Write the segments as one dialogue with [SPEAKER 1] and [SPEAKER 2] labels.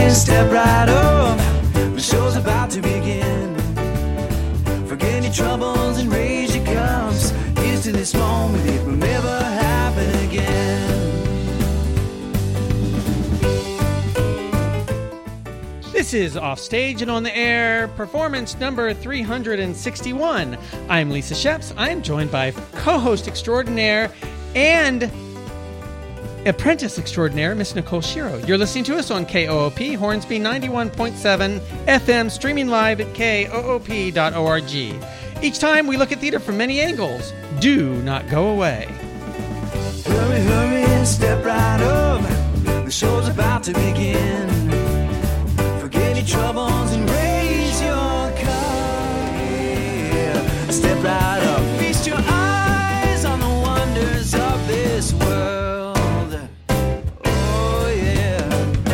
[SPEAKER 1] hurry, step right up. The show's about to begin. Forget your troubles and raise your cups. Here's to this moment, it will never happen again.
[SPEAKER 2] This is Offstage and On the Air, performance number 361. I'm Lisa Sheps. I'm joined by co-host extraordinaire and apprentice extraordinaire, Miss Nicole Shiro. You're listening to us on KOOP, Hornsby 91.7 FM, streaming live at koop.org. Each time we look at theater from many angles. Do not go away.
[SPEAKER 1] Hurry, hurry, and step right up. The show's about to begin. Forget your troubles and raise your cup. Yeah. Step right up. Feast your eyes on the wonders of this world. Oh, yeah.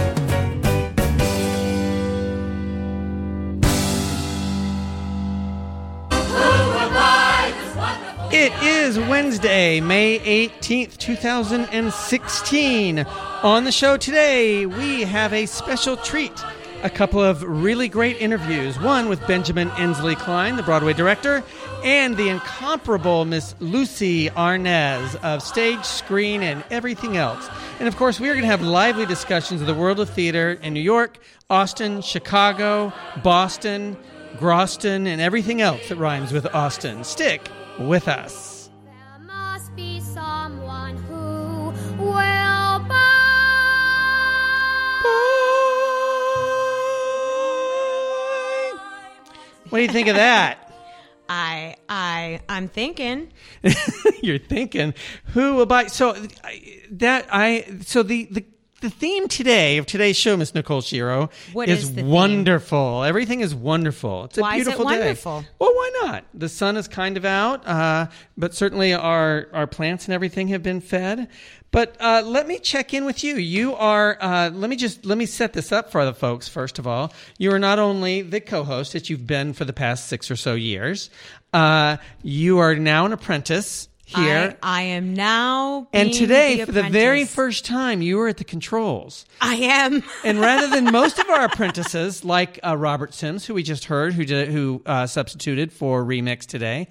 [SPEAKER 2] It is Wednesday, May 18th, 2016. On the show today, we have a special treat. A couple of really great interviews. One with Benjamin Ensley Klein, the Broadway director, and the incomparable Miss Lucy Arnaz of Stage, Screen, and Everything Else. And of course, we are going to have lively discussions of the world of theater in New York, Austin, Chicago, Boston, Groston, and everything else that rhymes with Austin. Stick with us.
[SPEAKER 3] There must be someone who will buy.
[SPEAKER 2] What do you think of that?
[SPEAKER 4] I'm thinking.
[SPEAKER 2] You're thinking who will buy? So the theme today of today's show, Miss Nicole Shiro, is wonderful. Everything is wonderful. It's a beautiful day.
[SPEAKER 4] Wonderful?
[SPEAKER 2] Well, why not? The sun is kind of out, but certainly our plants and everything have been fed. But let me check in with you. You are. Let me set this up for the folks. First of all, you are not only the co-host that you've been for the past 6 or so years. You are now an apprentice here.
[SPEAKER 4] I am now being
[SPEAKER 2] and today,
[SPEAKER 4] the
[SPEAKER 2] for the
[SPEAKER 4] apprentice.
[SPEAKER 2] very first time, you are at the controls.
[SPEAKER 4] I am.
[SPEAKER 2] And rather than most of our apprentices, like Robert Sims, who we just heard, who substituted for Remix today,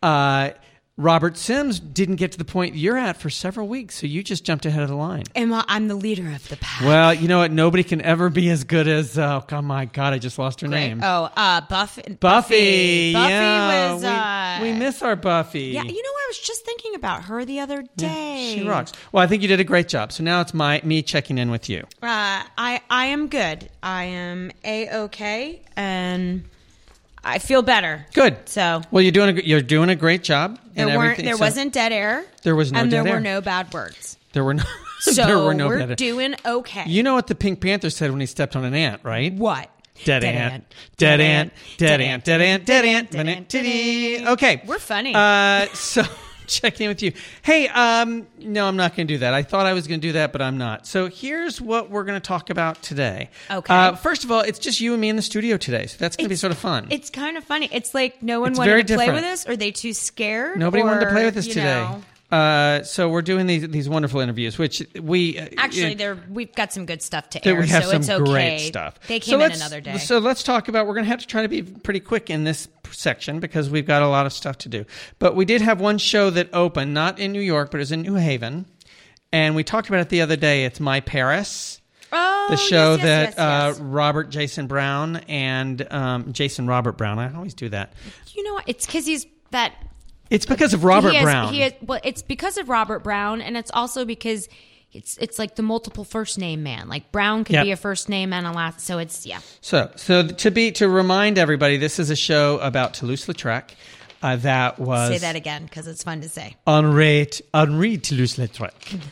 [SPEAKER 2] Robert Sims didn't get to the point you're at for several weeks, so you just jumped ahead of the line.
[SPEAKER 4] I'm the leader of the pack.
[SPEAKER 2] Well, you know what? Nobody can ever be as good as, oh my God, I just lost her name.
[SPEAKER 4] Oh, Buffy.
[SPEAKER 2] Buffy, yeah.
[SPEAKER 4] Was...
[SPEAKER 2] we miss our Buffy.
[SPEAKER 4] Yeah, you know, I was just thinking about her the other day.
[SPEAKER 2] Yeah, she rocks. Well, I think you did a great job. So now it's me checking in with you.
[SPEAKER 4] I am good. I am A-okay, and I feel better.
[SPEAKER 2] Good.
[SPEAKER 4] So,
[SPEAKER 2] well, you're doing a great job.
[SPEAKER 4] There wasn't dead air.
[SPEAKER 2] There was no dead air.
[SPEAKER 4] And there were no bad words.
[SPEAKER 2] There were no.
[SPEAKER 4] So
[SPEAKER 2] there were no
[SPEAKER 4] we're
[SPEAKER 2] dead air.
[SPEAKER 4] doing okay.
[SPEAKER 2] You know what the Pink Panther said when he stepped on an ant, right?
[SPEAKER 4] What?
[SPEAKER 2] Dead ant. Dead ant. Dead ant. Dead ant. Dead ant. Dead ant. Okay.
[SPEAKER 4] We're funny.
[SPEAKER 2] So checking in with you. Hey, no, I'm not going to do that. I thought I was going to do that, but I'm not. So here's what we're going to talk about today.
[SPEAKER 4] Okay.
[SPEAKER 2] First of all, it's just you and me in the studio today, so that's going to be sort of fun.
[SPEAKER 4] It's kind of funny. It's like no one wanted to play with us. Are they too scared?
[SPEAKER 2] Nobody wanted to play with us today.
[SPEAKER 4] Know.
[SPEAKER 2] So we're doing these wonderful interviews, which we
[SPEAKER 4] actually we've got some good stuff to air.
[SPEAKER 2] We have
[SPEAKER 4] so
[SPEAKER 2] some
[SPEAKER 4] it's okay.
[SPEAKER 2] great stuff.
[SPEAKER 4] They came in another day.
[SPEAKER 2] So let's talk about. We're going to have to try to be pretty quick in this section because we've got a lot of stuff to do. But we did have one show that opened, not in New York, but it was in New Haven, and we talked about it the other day. It's My Paris.
[SPEAKER 4] Oh,
[SPEAKER 2] the show
[SPEAKER 4] yes.
[SPEAKER 2] Robert Jason Brown and Jason Robert Brown. I always do that.
[SPEAKER 4] You know what? It's because he's that.
[SPEAKER 2] It's because of Robert Brown.
[SPEAKER 4] It's because of Robert Brown, and it's also because it's like the multiple first name man. Like Brown could be a first name and a last. So it's
[SPEAKER 2] So to remind everybody, this is a show about Toulouse-Lautrec. That was
[SPEAKER 4] say that again because it's fun to say.
[SPEAKER 2] Henri Toulouse-Lautrec.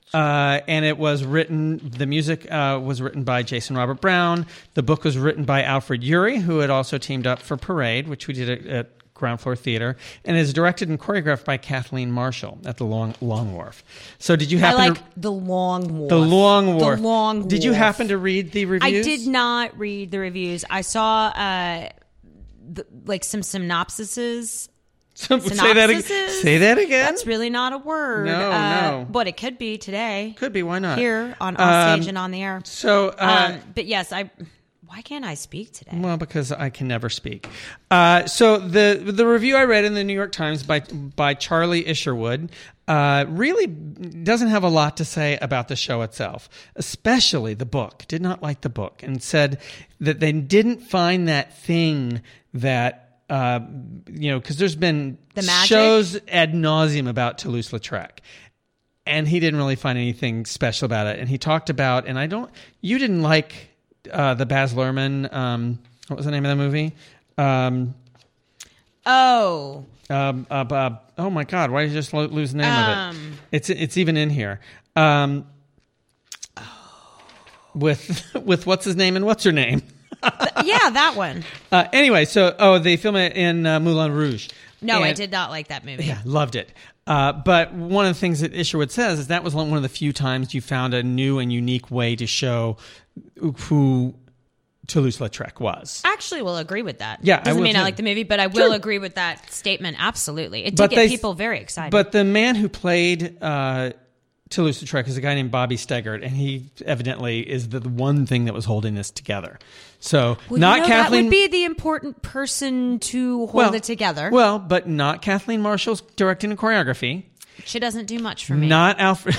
[SPEAKER 2] And it was written. The music was written by Jason Robert Brown. The book was written by Alfred Ury, who had also teamed up for Parade, which we did at Ground Floor Theater, and is directed and choreographed by Kathleen Marshall at the Long Wharf. So did you happen
[SPEAKER 4] the Long Wharf.
[SPEAKER 2] The Long Wharf.
[SPEAKER 4] The Long Wharf.
[SPEAKER 2] Did you happen to read the reviews?
[SPEAKER 4] I did not read the reviews. I saw like some synopsises.
[SPEAKER 2] Say that again.
[SPEAKER 4] Synopsises?
[SPEAKER 2] Say that again.
[SPEAKER 4] That's really not a word.
[SPEAKER 2] No.
[SPEAKER 4] But it could be today.
[SPEAKER 2] Could be. Why not?
[SPEAKER 4] Here on stage and on the air.
[SPEAKER 2] So,
[SPEAKER 4] But yes, why can't I speak today?
[SPEAKER 2] well, because I can never speak. So the review I read in the New York Times by Charlie Isherwood really doesn't have a lot to say about the show itself, especially the book. Did not like the book and said that they didn't find that thing that. Because there's been
[SPEAKER 4] The magic?
[SPEAKER 2] shows ad nauseum about Toulouse-Lautrec, and he didn't really find anything special about it. And he talked about, you didn't like the Baz Luhrmann. What was the name of the movie?
[SPEAKER 4] Oh
[SPEAKER 2] my God! Why did you just lose the name of it? It's even in here. With what's his name and what's her name?
[SPEAKER 4] yeah, that one.
[SPEAKER 2] Anyway, so they film it in Moulin Rouge.
[SPEAKER 4] No, I
[SPEAKER 2] And-
[SPEAKER 4] did not like that movie.
[SPEAKER 2] Yeah, loved it. But one of the things that Isherwood says is that was one of the few times you found a new and unique way to show who Toulouse-Lautrec was.
[SPEAKER 4] Actually, will agree with that.
[SPEAKER 2] Yeah, I
[SPEAKER 4] doesn't
[SPEAKER 2] will
[SPEAKER 4] mean I
[SPEAKER 2] too.
[SPEAKER 4] like the movie, but I will
[SPEAKER 2] Sure.
[SPEAKER 4] agree with that statement. Absolutely, it did
[SPEAKER 2] But
[SPEAKER 4] get
[SPEAKER 2] they-
[SPEAKER 4] people very excited.
[SPEAKER 2] But the man who played Toulouse-Lautrec is a guy named Bobby Steggert, and he evidently is the one thing that was holding this together. So
[SPEAKER 4] Well,
[SPEAKER 2] not
[SPEAKER 4] that
[SPEAKER 2] Kathleen.
[SPEAKER 4] would be the important person to hold it together.
[SPEAKER 2] Well, but not Kathleen Marshall's directing and choreography.
[SPEAKER 4] She doesn't do much for me.
[SPEAKER 2] Not Alfred.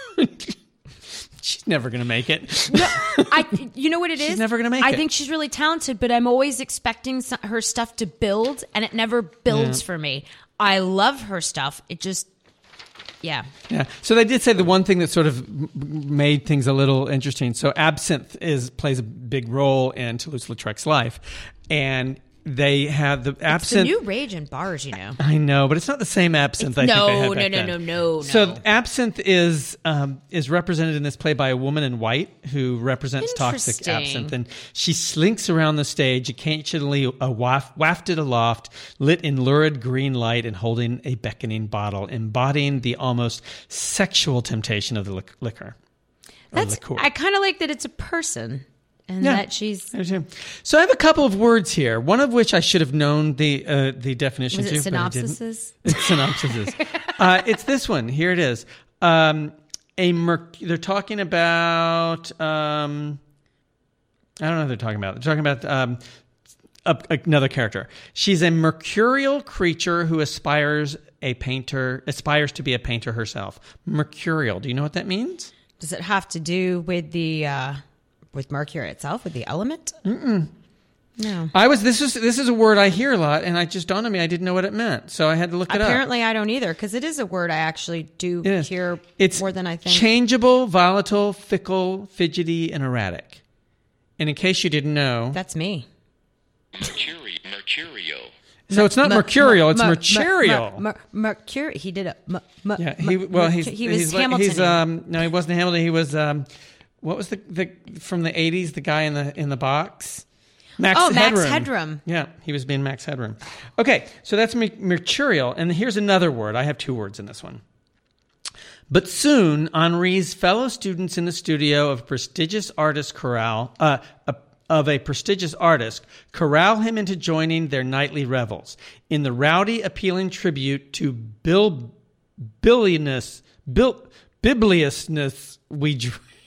[SPEAKER 2] She's never going to make it.
[SPEAKER 4] You know what it is?
[SPEAKER 2] She's never gonna make
[SPEAKER 4] I
[SPEAKER 2] it.
[SPEAKER 4] think she's really talented, but I'm always expecting her stuff to build, and it never builds for me. I love her stuff. It just, yeah.
[SPEAKER 2] Yeah. So they did say the one thing that sort of made things a little interesting. So absinthe plays a big role in Toulouse-Lautrec's life, and they have the
[SPEAKER 4] It's the
[SPEAKER 2] absinthe.
[SPEAKER 4] new rage in bars, you know.
[SPEAKER 2] I know, but it's not the same absinthe. I think they had back then.
[SPEAKER 4] No.
[SPEAKER 2] So absinthe is represented in this play by a woman in white who represents toxic
[SPEAKER 4] Interesting.
[SPEAKER 2] absinthe, and she slinks around the stage, occasionally wafted aloft, lit in lurid green light, and holding a beckoning bottle, embodying the almost sexual temptation of the liquor. Liqueur.
[SPEAKER 4] I kind of like that it's a person, and
[SPEAKER 2] Yeah.
[SPEAKER 4] that she's.
[SPEAKER 2] I do too. So I have a couple of words here. One of which I should have known the definition
[SPEAKER 4] Was
[SPEAKER 2] to.
[SPEAKER 4] it
[SPEAKER 2] but I didn't.
[SPEAKER 4] synopsises?
[SPEAKER 2] It's synopsises. It's this one. Here it is. They're talking about. I don't know what they're talking about. They're talking about another character. She's a mercurial creature who aspires to be a painter herself. Mercurial. Do you know what that means?
[SPEAKER 4] Does it have to do with the with Mercury itself, with the element? No.
[SPEAKER 2] This is a word I hear a lot, and it just dawned on me I didn't know what it meant, so I had to look it up.
[SPEAKER 4] Apparently, I don't either, because it is a word I actually do
[SPEAKER 2] It is.
[SPEAKER 4] hear
[SPEAKER 2] It's
[SPEAKER 4] more than I think.
[SPEAKER 2] changeable, volatile, fickle, fidgety, and erratic. And in case you didn't know,
[SPEAKER 4] That's me.
[SPEAKER 5] Mercurial.
[SPEAKER 2] so it's not mercurial, it's mercurial.
[SPEAKER 4] Mercury. He did a.
[SPEAKER 2] Yeah,
[SPEAKER 4] he was Hamilton.
[SPEAKER 2] He's no, he wasn't Hamilton. He was what was the from the 80s? The guy in the box. Max
[SPEAKER 4] Headroom.
[SPEAKER 2] Yeah, he was being Max Headroom. Okay, so that's mercurial, and here's another word. I have two words in this one. But soon, Henri's fellow students in the studio of a prestigious artist corral him into joining their nightly revels. In the rowdy, appealing tribute to bibliousness we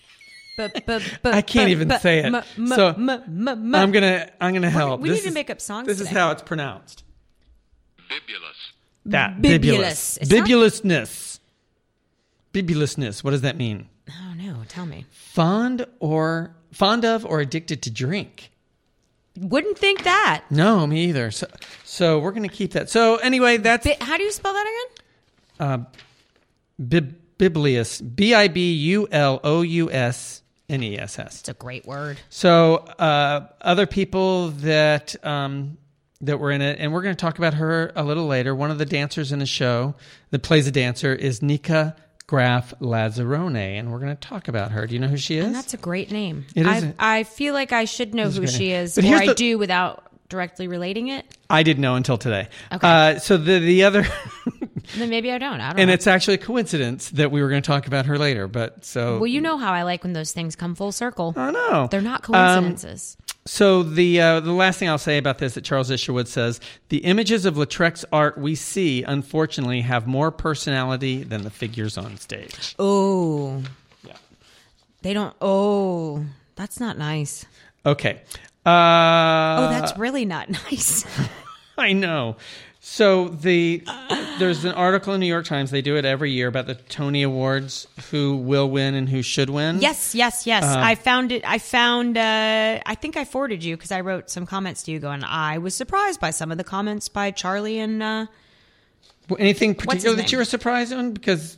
[SPEAKER 2] I can't even say it. So I'm gonna help.
[SPEAKER 4] We need to make up songs
[SPEAKER 2] This is
[SPEAKER 4] today.
[SPEAKER 2] how it's pronounced.
[SPEAKER 5] Bibulous.
[SPEAKER 2] That
[SPEAKER 4] Bibulous. It's not-
[SPEAKER 2] bibulousness. Bibulousness. What does that mean?
[SPEAKER 4] Oh no! Tell me.
[SPEAKER 2] Fond of or addicted to drink.
[SPEAKER 4] Wouldn't think that.
[SPEAKER 2] No, me either. So we're gonna keep that. So anyway, that's
[SPEAKER 4] How do you spell that again?
[SPEAKER 2] Biblious. BIBULOUSNESS.
[SPEAKER 4] It's a great word.
[SPEAKER 2] So other people that were in it, and we're going to talk about her a little later. One of the dancers in the show that plays a dancer is Nika Graf Lazzarone, and we're going to talk about her. Do you know who she is?
[SPEAKER 4] And that's a great name.
[SPEAKER 2] It is.
[SPEAKER 4] I feel like I should know
[SPEAKER 2] It's a
[SPEAKER 4] who
[SPEAKER 2] great
[SPEAKER 4] she
[SPEAKER 2] name.
[SPEAKER 4] is,
[SPEAKER 2] But
[SPEAKER 4] or
[SPEAKER 2] here's
[SPEAKER 4] I
[SPEAKER 2] the-
[SPEAKER 4] do without directly relating it.
[SPEAKER 2] I didn't know until today.
[SPEAKER 4] Okay.
[SPEAKER 2] So the other,
[SPEAKER 4] Then maybe I don't. I don't
[SPEAKER 2] and
[SPEAKER 4] know.
[SPEAKER 2] it's actually a coincidence that we were going to talk about her later. But so
[SPEAKER 4] Well, you know how I like when those things come full circle.
[SPEAKER 2] I know
[SPEAKER 4] They're not coincidences.
[SPEAKER 2] So the last thing I'll say about this that Charles Isherwood says, the images of Lautrec's art we see, unfortunately, have more personality than the figures on stage.
[SPEAKER 4] Oh.
[SPEAKER 2] Yeah.
[SPEAKER 4] They don't. Oh, that's not nice.
[SPEAKER 2] Okay.
[SPEAKER 4] Oh, that's really not nice.
[SPEAKER 2] I know. So there's an article in New York Times. They do it every year about the Tony Awards, who will win and who should win.
[SPEAKER 4] Yes. I found it. I think I forwarded you because I wrote some comments to you going, I was surprised by some of the comments by Charlie and...
[SPEAKER 2] Anything
[SPEAKER 4] What's
[SPEAKER 2] particular
[SPEAKER 4] his
[SPEAKER 2] that you were surprised on? Because...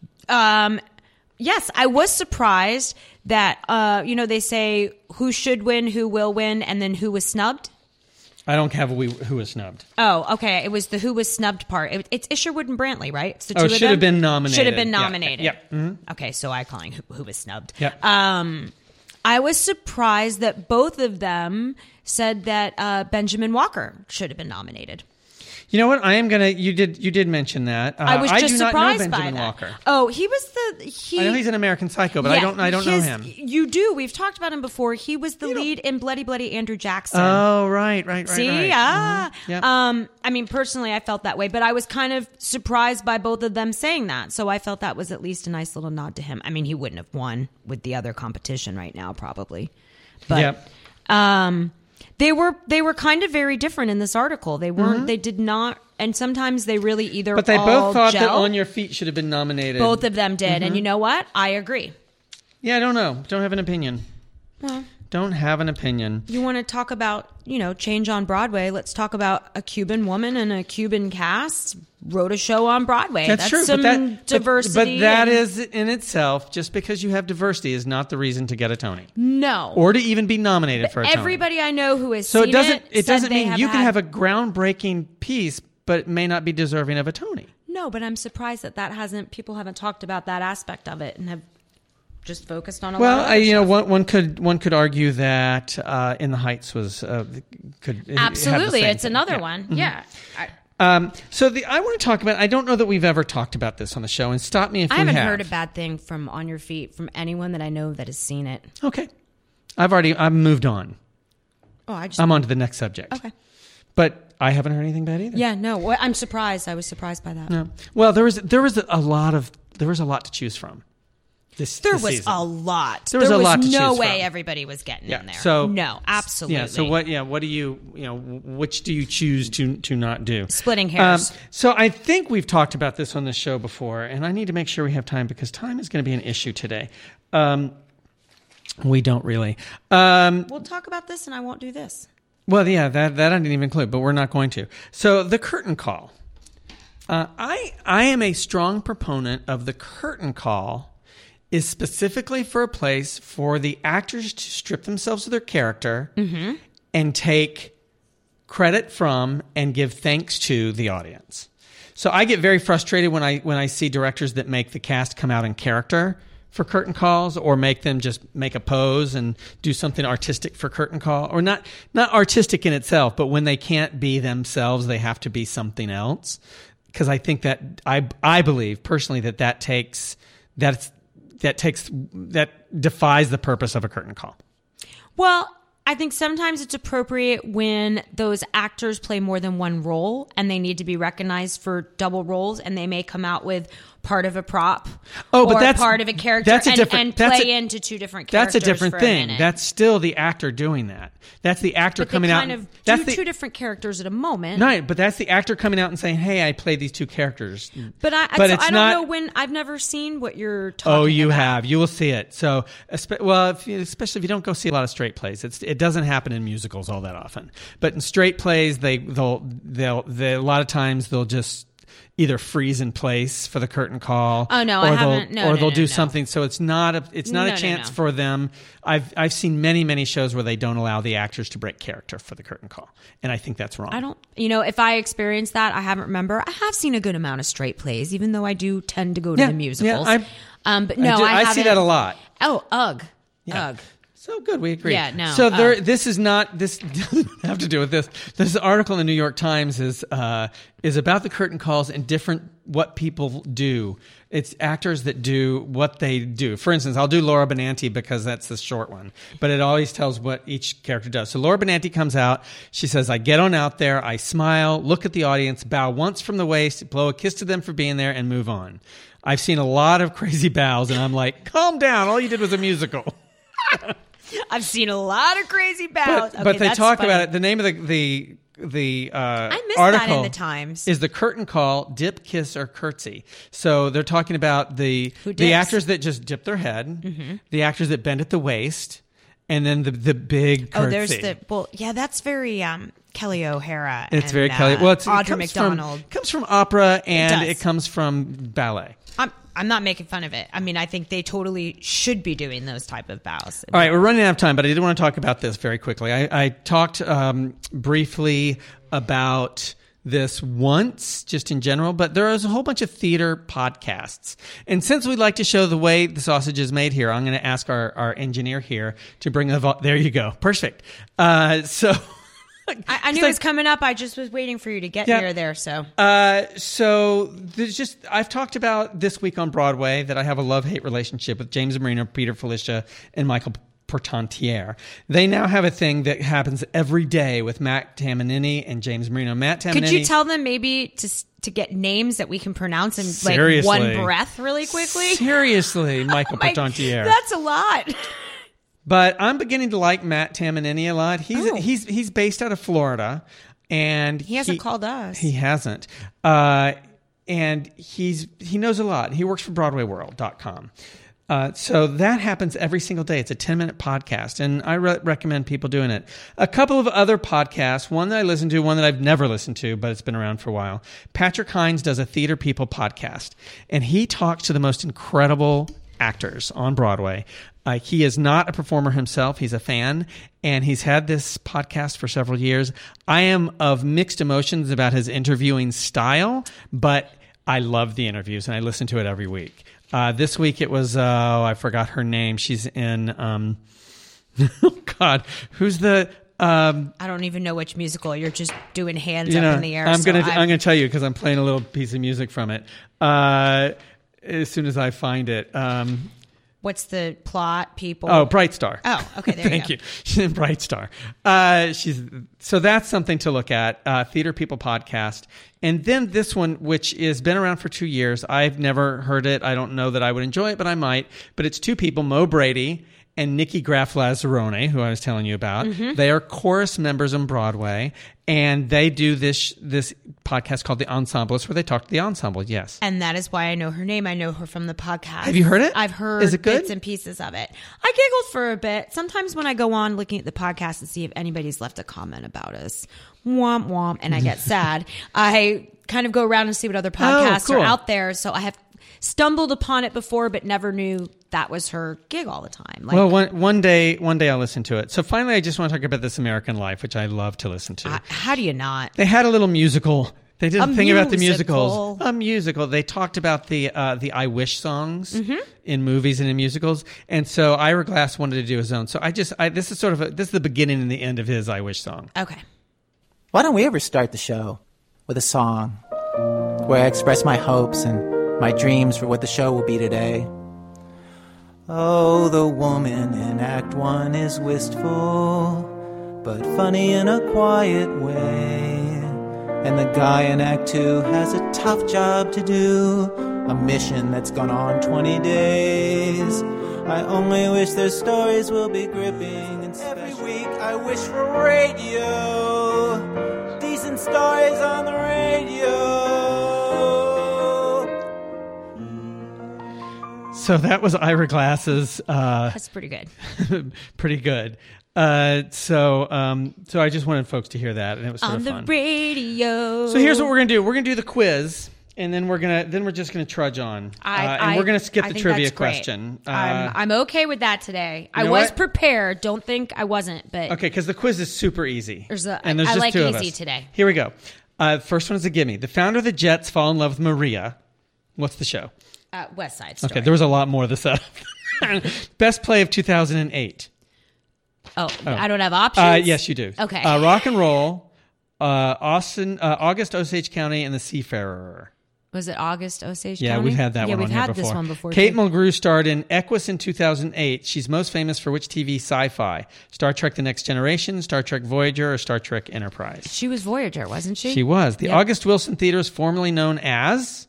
[SPEAKER 4] Yes, I was surprised that, they say who should win, who will win, and then who was snubbed.
[SPEAKER 2] I don't have who was snubbed.
[SPEAKER 4] Oh, okay. It was the who was snubbed part. It's Isherwood and Brantley, right? It's the two of them?
[SPEAKER 2] Should have been nominated.
[SPEAKER 4] Should have been nominated.
[SPEAKER 2] Yeah. Mm-hmm.
[SPEAKER 4] Okay, so I calling who was snubbed.
[SPEAKER 2] Yeah.
[SPEAKER 4] I was surprised that both of them said that Benjamin Walker should have been nominated.
[SPEAKER 2] You know what? I am gonna. You did mention that.
[SPEAKER 4] I was just
[SPEAKER 2] do not
[SPEAKER 4] surprised
[SPEAKER 2] know Benjamin
[SPEAKER 4] by that.
[SPEAKER 2] Walker.
[SPEAKER 4] Oh, he was
[SPEAKER 2] I know he's an American Psycho, but
[SPEAKER 4] Yeah,
[SPEAKER 2] I don't know him.
[SPEAKER 4] You do. We've talked about him before. He was the lead in Bloody Bloody Andrew Jackson.
[SPEAKER 2] Oh, right.
[SPEAKER 4] See,
[SPEAKER 2] Right. Mm-hmm. Yep.
[SPEAKER 4] I mean, personally, I felt that way, but I was kind of surprised by both of them saying that. So I felt that was at least a nice little nod to him. I mean, he wouldn't have won with the other competition right now, probably. But
[SPEAKER 2] Yep.
[SPEAKER 4] they were kind of very different in this article. They weren't.
[SPEAKER 2] Mm-hmm.
[SPEAKER 4] They did not. And sometimes they really either.
[SPEAKER 2] But they
[SPEAKER 4] all
[SPEAKER 2] both thought that
[SPEAKER 4] gel.
[SPEAKER 2] On Your Feet should have been nominated.
[SPEAKER 4] Both of them did,
[SPEAKER 2] Mm-hmm.
[SPEAKER 4] and you know what? I agree.
[SPEAKER 2] Yeah, I don't know. Don't have an opinion.
[SPEAKER 4] Well,
[SPEAKER 2] Don't have an opinion.
[SPEAKER 4] you want to talk about, change on Broadway. Let's talk about a Cuban woman and a Cuban cast wrote a show on Broadway.
[SPEAKER 2] That's true.
[SPEAKER 4] Some
[SPEAKER 2] But
[SPEAKER 4] diversity.
[SPEAKER 2] that
[SPEAKER 4] and-
[SPEAKER 2] is in itself, just because you have diversity is not the reason to get a Tony.
[SPEAKER 4] No.
[SPEAKER 2] Or to even be nominated for a Tony.
[SPEAKER 4] Everybody I know who has
[SPEAKER 2] So
[SPEAKER 4] seen
[SPEAKER 2] it
[SPEAKER 4] said
[SPEAKER 2] doesn't
[SPEAKER 4] they
[SPEAKER 2] mean you can
[SPEAKER 4] had-
[SPEAKER 2] have a groundbreaking piece, but it may not be deserving of a Tony.
[SPEAKER 4] No, but I'm surprised that people haven't talked about that aspect of it and have just focused on a lot of other stuff.
[SPEAKER 2] one could argue that In the Heights was could have the
[SPEAKER 4] Absolutely,
[SPEAKER 2] same
[SPEAKER 4] it's
[SPEAKER 2] thing.
[SPEAKER 4] another
[SPEAKER 2] Yeah.
[SPEAKER 4] one.
[SPEAKER 2] Mm-hmm.
[SPEAKER 4] Yeah.
[SPEAKER 2] I want to talk about. I don't know that we've ever talked about this on the show, and stop me if
[SPEAKER 4] I
[SPEAKER 2] we
[SPEAKER 4] haven't
[SPEAKER 2] have.
[SPEAKER 4] heard a bad thing from On Your Feet from anyone that I know that has seen it.
[SPEAKER 2] Okay, I've moved on.
[SPEAKER 4] Oh,
[SPEAKER 2] I'm on to the next subject.
[SPEAKER 4] Okay.
[SPEAKER 2] But I haven't heard anything bad either.
[SPEAKER 4] Yeah, no, well, I'm surprised. I was surprised by that.
[SPEAKER 2] No. Well, there was a lot to choose from. This
[SPEAKER 4] There was
[SPEAKER 2] season.
[SPEAKER 4] a lot.
[SPEAKER 2] There was a lot to
[SPEAKER 4] no
[SPEAKER 2] choose
[SPEAKER 4] way
[SPEAKER 2] from.
[SPEAKER 4] everybody was getting
[SPEAKER 2] Yeah.
[SPEAKER 4] in there.
[SPEAKER 2] So
[SPEAKER 4] no, absolutely.
[SPEAKER 2] Yeah. So what? Yeah. What do you? Which do you choose to not do?
[SPEAKER 4] Splitting hairs.
[SPEAKER 2] So I think we've talked about this on the show before, and I need to make sure we have time because time is going to be an issue today. We don't really.
[SPEAKER 4] We'll talk about this, and I won't do this.
[SPEAKER 2] Well, yeah, that I didn't even include, but we're not going to. So the curtain call. I am a strong proponent of the curtain call is specifically for a place for the actors to strip themselves of their character and take credit from and give thanks to the audience. So I get very frustrated when I see directors that make the cast come out in character for curtain calls or make them just make a pose and do something artistic for curtain call, or not artistic in itself, but when they can't be themselves, they have to be something else. Because I think that I believe personally that defies the purpose of a curtain call.
[SPEAKER 4] Well, I think sometimes it's appropriate when those actors play more than one role and they need to be recognized for double roles, and they may come out with part of a prop or
[SPEAKER 2] that's
[SPEAKER 4] part of a character and play into two different characters.
[SPEAKER 2] That's a different
[SPEAKER 4] for
[SPEAKER 2] thing.
[SPEAKER 4] A minute.
[SPEAKER 2] That's still the actor doing that. That's the actor
[SPEAKER 4] But they
[SPEAKER 2] coming out.
[SPEAKER 4] kind of
[SPEAKER 2] That's
[SPEAKER 4] do two different characters at a moment.
[SPEAKER 2] No, but that's the actor coming out and saying, "Hey, I played these two characters."
[SPEAKER 4] But I don't know when. I've never seen what you're talking about.
[SPEAKER 2] Oh, you have. You will see it. So, especially if you don't go see a lot of straight plays, it doesn't happen in musicals all that often. But in straight plays, they'll a lot of times they'll just either freeze in place for the curtain call.
[SPEAKER 4] Oh no, I haven't.
[SPEAKER 2] Or they'll do something. So it's not a chance for them. I've seen many shows where they don't allow the actors to break character for the curtain call, and I think that's wrong.
[SPEAKER 4] I don't. If I experienced that, I haven't remember. I have seen a good amount of straight plays, even though I do tend to go to the musicals.
[SPEAKER 2] Yeah,
[SPEAKER 4] but no,
[SPEAKER 2] I see
[SPEAKER 4] haven't.
[SPEAKER 2] that a lot.
[SPEAKER 4] Oh, ugh.
[SPEAKER 2] Yeah.
[SPEAKER 4] Ugh.
[SPEAKER 2] So good, we agree.
[SPEAKER 4] Yeah, no,
[SPEAKER 2] So this doesn't have to do with this. This article in the New York Times is about the curtain calls and what people do. It's actors that do what they do. For instance, I'll do Laura Benanti because that's the short one, but it always tells what each character does. So Laura Benanti comes out. She says, I get on out there, I smile, look at the audience, bow once from the waist, blow a kiss to them for being there, and move on. I've seen a lot of crazy bows, and I'm like, calm down. All you did was a musical.
[SPEAKER 4] I've seen a lot of crazy bows.
[SPEAKER 2] But they talk about it. The name of the
[SPEAKER 4] I missed
[SPEAKER 2] article
[SPEAKER 4] that in the Times.
[SPEAKER 2] Is the curtain call dip, kiss, or curtsy. So they're talking about the
[SPEAKER 4] dips?
[SPEAKER 2] actors that just dip their head, the actors that bend at the waist, and then the big curtsy.
[SPEAKER 4] That's very Kelly O'Hara.
[SPEAKER 2] It's very Kelly. Well,
[SPEAKER 4] Audra McDonald.
[SPEAKER 2] It comes from opera and
[SPEAKER 4] It
[SPEAKER 2] it
[SPEAKER 4] does.
[SPEAKER 2] comes from ballet.
[SPEAKER 4] I'm not making fun of it. I mean, I think they totally should be doing those type of bows.
[SPEAKER 2] All right, we're running out of time, but I did want to talk about this very quickly. I talked briefly about this once, just in general, but there is a whole bunch of theater podcasts. And since we like to show the way the sausage is made here, I'm going to ask our engineer here to bring there you go. Perfect.
[SPEAKER 4] I knew it was coming up. I just was waiting for you to get near there. So
[SPEAKER 2] there's I've talked about this week on Broadway that I have a love-hate relationship with James Marino, Peter Felicia, and Michael Portantiere. They now have a thing that happens every day with Matt Tamanini and James Marino. Matt Tamanini.
[SPEAKER 4] Could you tell them maybe to get names that we can pronounce in
[SPEAKER 2] Seriously.
[SPEAKER 4] one breath really quickly?
[SPEAKER 2] Seriously, Michael Portantiere.
[SPEAKER 4] That's a lot.
[SPEAKER 2] But I'm beginning to like Matt Tamanini a lot. He's based out of Florida, and
[SPEAKER 4] he hasn't called us.
[SPEAKER 2] He hasn't, and he knows a lot. He works for BroadwayWorld.com. So that happens every single day. It's a 10-minute podcast, and I recommend people doing it. A couple of other podcasts, one that I listen to, one that I've never listened to, but it's been around for a while. Patrick Hines does a Theater People podcast, and he talks to the most incredible actors on Broadway. He is not a performer himself. He's a fan, and he's had this podcast for several years. I am of mixed emotions about his interviewing style, but I love the interviews, and I listen to it every week. This week it was, I forgot her name. She's in, oh God, who's the...
[SPEAKER 4] I don't even know which musical. You're just doing hands up in the air.
[SPEAKER 2] I'm gonna tell you because I'm playing a little piece of music from it as soon as I find it.
[SPEAKER 4] What's the plot, people?
[SPEAKER 2] Oh, Bright Star.
[SPEAKER 4] Oh, okay, there you go.
[SPEAKER 2] Thank you. She's in Bright Star. So that's something to look at, Theater People podcast. And then this one, which has been around for 2 years. I've never heard it. I don't know that I would enjoy it, but I might. But it's two people, Mo Brady and Nikki Graff Lazzarone, who I was telling you about. Mm-hmm. They are chorus members on Broadway, and they do this podcast called The Ensemblist, where they talk to the ensemble. Yes,
[SPEAKER 4] and that is why I know her name. I know her from the podcast.
[SPEAKER 2] Have you heard it?
[SPEAKER 4] I've heard
[SPEAKER 2] Is it good?
[SPEAKER 4] Bits and pieces of it. I giggled for a bit. Sometimes when I go on looking at the podcast to see if anybody's left a comment about us, womp womp, and I get sad. I kind of go around and see what other podcasts are out there. So I have stumbled upon it before, but never knew that was her gig all the time.
[SPEAKER 2] Well, one day I'll listen to it. So finally, I just want to talk about This American Life, which I love to listen to.
[SPEAKER 4] How do you not?
[SPEAKER 2] They had a little musical. They did a thing about the musicals.
[SPEAKER 4] A
[SPEAKER 2] musical. They talked about the I Wish songs in movies and in musicals. And so Ira Glass wanted to do his own. So this is the beginning and the end of his I Wish song.
[SPEAKER 4] Okay.
[SPEAKER 6] Why don't we ever start the show with a song where I express my hopes and my dreams for what the show will be today? Oh, the woman in Act 1 is wistful, but funny in a quiet way. And the guy in Act 2 has a tough job to do, a mission that's gone on 20 days. I only wish their stories will be gripping and special. Every week I wish for radio, decent stories on the radio.
[SPEAKER 2] So that was Ira Glass's.
[SPEAKER 4] That's pretty good.
[SPEAKER 2] Pretty good. So I just wanted folks to hear that, and it was sort
[SPEAKER 4] on
[SPEAKER 2] of fun.
[SPEAKER 4] On the radio.
[SPEAKER 2] So here's what we're gonna do. We're gonna do the quiz, and then we're just gonna trudge on, and we're gonna skip the trivia question.
[SPEAKER 4] I'm okay with that today.
[SPEAKER 2] You know
[SPEAKER 4] I was
[SPEAKER 2] what?
[SPEAKER 4] prepared. Don't think I wasn't, but
[SPEAKER 2] okay, because the quiz is super easy.
[SPEAKER 4] There's
[SPEAKER 2] just
[SPEAKER 4] like
[SPEAKER 2] two of
[SPEAKER 4] easy
[SPEAKER 2] us.
[SPEAKER 4] today.
[SPEAKER 2] Here we go. First one is a gimme. The founder of the Jets fall in love with Maria. What's the show?
[SPEAKER 4] West Side Story.
[SPEAKER 2] Okay, there was a lot more of this up. Best play of 2008.
[SPEAKER 4] I don't have options?
[SPEAKER 2] Yes, you do.
[SPEAKER 4] Okay.
[SPEAKER 2] Rock and Roll, Austin, August Osage County, and The Seafarer.
[SPEAKER 4] Was it August Osage County?
[SPEAKER 2] Yeah, we've had that one on here before.
[SPEAKER 4] Yeah, we've had this one before.
[SPEAKER 2] Kate
[SPEAKER 4] too.
[SPEAKER 2] Mulgrew starred in Equus in 2008. She's most famous for which TV sci-fi? Star Trek The Next Generation, Star Trek Voyager, or Star Trek Enterprise?
[SPEAKER 4] She was Voyager, wasn't she?
[SPEAKER 2] She was. The August Wilson Theater is formerly known as...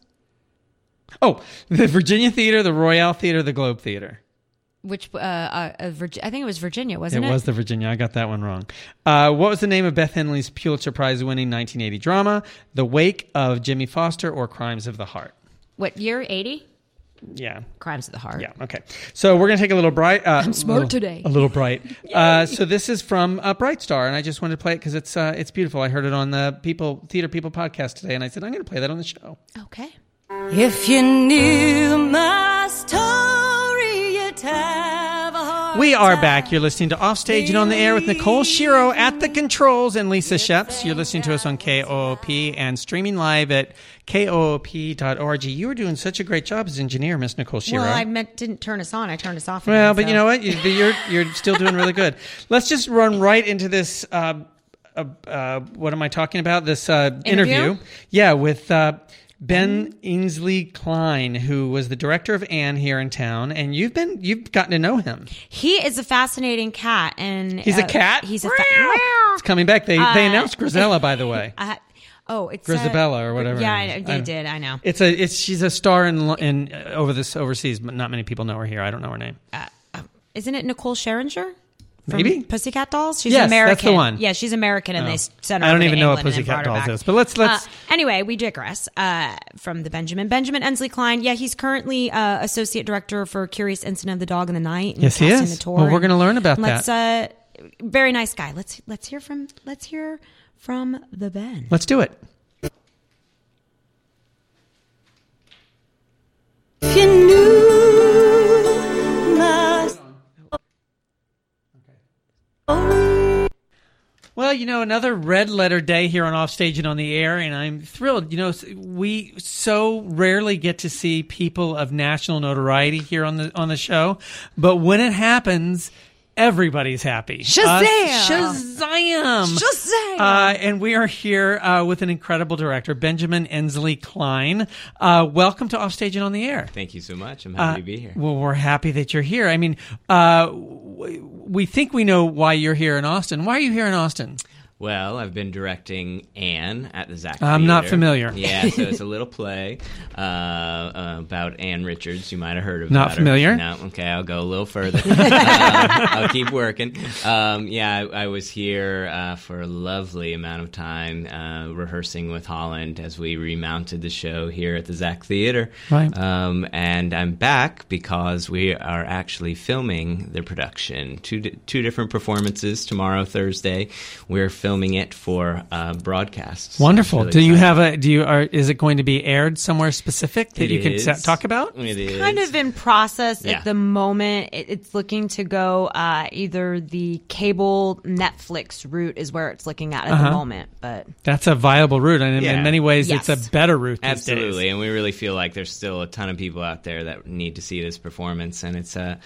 [SPEAKER 2] the Virginia Theater, the Royale Theater, the Globe Theater.
[SPEAKER 4] Which, I think it was Virginia, wasn't it?
[SPEAKER 2] It was the Virginia. I got that one wrong. What was the name of Beth Henley's Pulitzer Prize-winning 1980 drama? The Wake of Jimmy Foster or Crimes of the Heart?
[SPEAKER 4] What year? 80?
[SPEAKER 2] Yeah.
[SPEAKER 4] Crimes of the Heart.
[SPEAKER 2] Yeah, okay. So we're going to take a little bright...
[SPEAKER 4] I'm smart today.
[SPEAKER 2] A little bright. So this is from Bright Star, and I just wanted to play it because it's beautiful. I heard it on the Theater People podcast today, and I said, I'm going to play that on the show.
[SPEAKER 4] Okay.
[SPEAKER 7] If you knew my story, you'd have a heart.
[SPEAKER 2] We are back. You're listening to Offstage and on the Air with Nicole Shiro at the controls and Lisa Sheps. You're listening to us on KOOP and streaming live at koop.org. You were doing such a great job as engineer, Miss Nicole Shiro.
[SPEAKER 4] Well, I didn't turn us on. I turned us off.
[SPEAKER 2] Well,
[SPEAKER 4] again,
[SPEAKER 2] but you know what? You're still doing really good. Let's just run right into this. What am I talking about? This interview. Yeah, with Ben Ainsley Klein, who was the director of Anne here in town, and you've gotten to know him.
[SPEAKER 4] He is a fascinating cat, and
[SPEAKER 2] he's a cat.
[SPEAKER 4] He's a
[SPEAKER 2] It's coming back. They announced Grisella, by the way.
[SPEAKER 4] It's
[SPEAKER 2] Grisabella or whatever.
[SPEAKER 4] Yeah, they did. I know.
[SPEAKER 2] She's a star in overseas, but not many people know her here. I don't know her name.
[SPEAKER 4] Isn't it Nicole Scherzinger?
[SPEAKER 2] Maybe
[SPEAKER 4] Pussycat Dolls. She's
[SPEAKER 2] yes,
[SPEAKER 4] American.
[SPEAKER 2] that's the one.
[SPEAKER 4] Yeah, she's American, and they sent her.
[SPEAKER 2] I don't
[SPEAKER 4] over
[SPEAKER 2] even
[SPEAKER 4] to
[SPEAKER 2] know what
[SPEAKER 4] England
[SPEAKER 2] Pussycat
[SPEAKER 4] and brought her
[SPEAKER 2] Dolls
[SPEAKER 4] back.
[SPEAKER 2] is, but let's.
[SPEAKER 4] Anyway, we digress. From the Benjamin Ensley Klein. Yeah, he's currently associate director for Curious Incident of the Dog in the Night. And
[SPEAKER 2] yes, he is.
[SPEAKER 4] The tour.
[SPEAKER 2] Well, we're going to learn about
[SPEAKER 4] that. Very nice guy. Let's hear from the Ben.
[SPEAKER 2] Let's do it.
[SPEAKER 7] If you knew my
[SPEAKER 2] Well, another red letter day here on Offstage and on the Air, and I'm thrilled. We so rarely get to see people of national notoriety here on the show, but when it happens, everybody's happy.
[SPEAKER 4] Shazam!
[SPEAKER 2] Shazam! And we are here with an incredible director, Benjamin Ensley Klein. Welcome to Offstage and on the Air.
[SPEAKER 8] Thank you so much. I'm happy to be here.
[SPEAKER 2] Well, we're happy that you're here. I mean, we think we know why you're here in Austin. Why are you here in Austin?
[SPEAKER 8] Well, I've been directing Anne at the Zach
[SPEAKER 2] I'm
[SPEAKER 8] Theater.
[SPEAKER 2] not familiar.
[SPEAKER 8] Yeah, so it's a little play about Anne Richards. You might have heard of
[SPEAKER 2] Not familiar.
[SPEAKER 8] No, okay, I'll go a little further. I'll keep working. I was here for a lovely amount of time rehearsing with Holland as we remounted the show here at the Zach Theater.
[SPEAKER 2] Right.
[SPEAKER 8] And I'm back because we are actually filming the production. Two different performances tomorrow, Thursday. We're filming it for broadcasts.
[SPEAKER 2] Wonderful.
[SPEAKER 8] So really
[SPEAKER 2] is it going to be aired somewhere specific that you can talk about?
[SPEAKER 8] It is
[SPEAKER 4] kind of in process at the moment. It's looking to go either the cable Netflix route is where it's looking at the moment. But
[SPEAKER 2] that's a viable route, and in many ways,
[SPEAKER 4] yes.
[SPEAKER 2] it's a better route.
[SPEAKER 8] Absolutely, and we really feel like there's still a ton of people out there that need to see this performance, and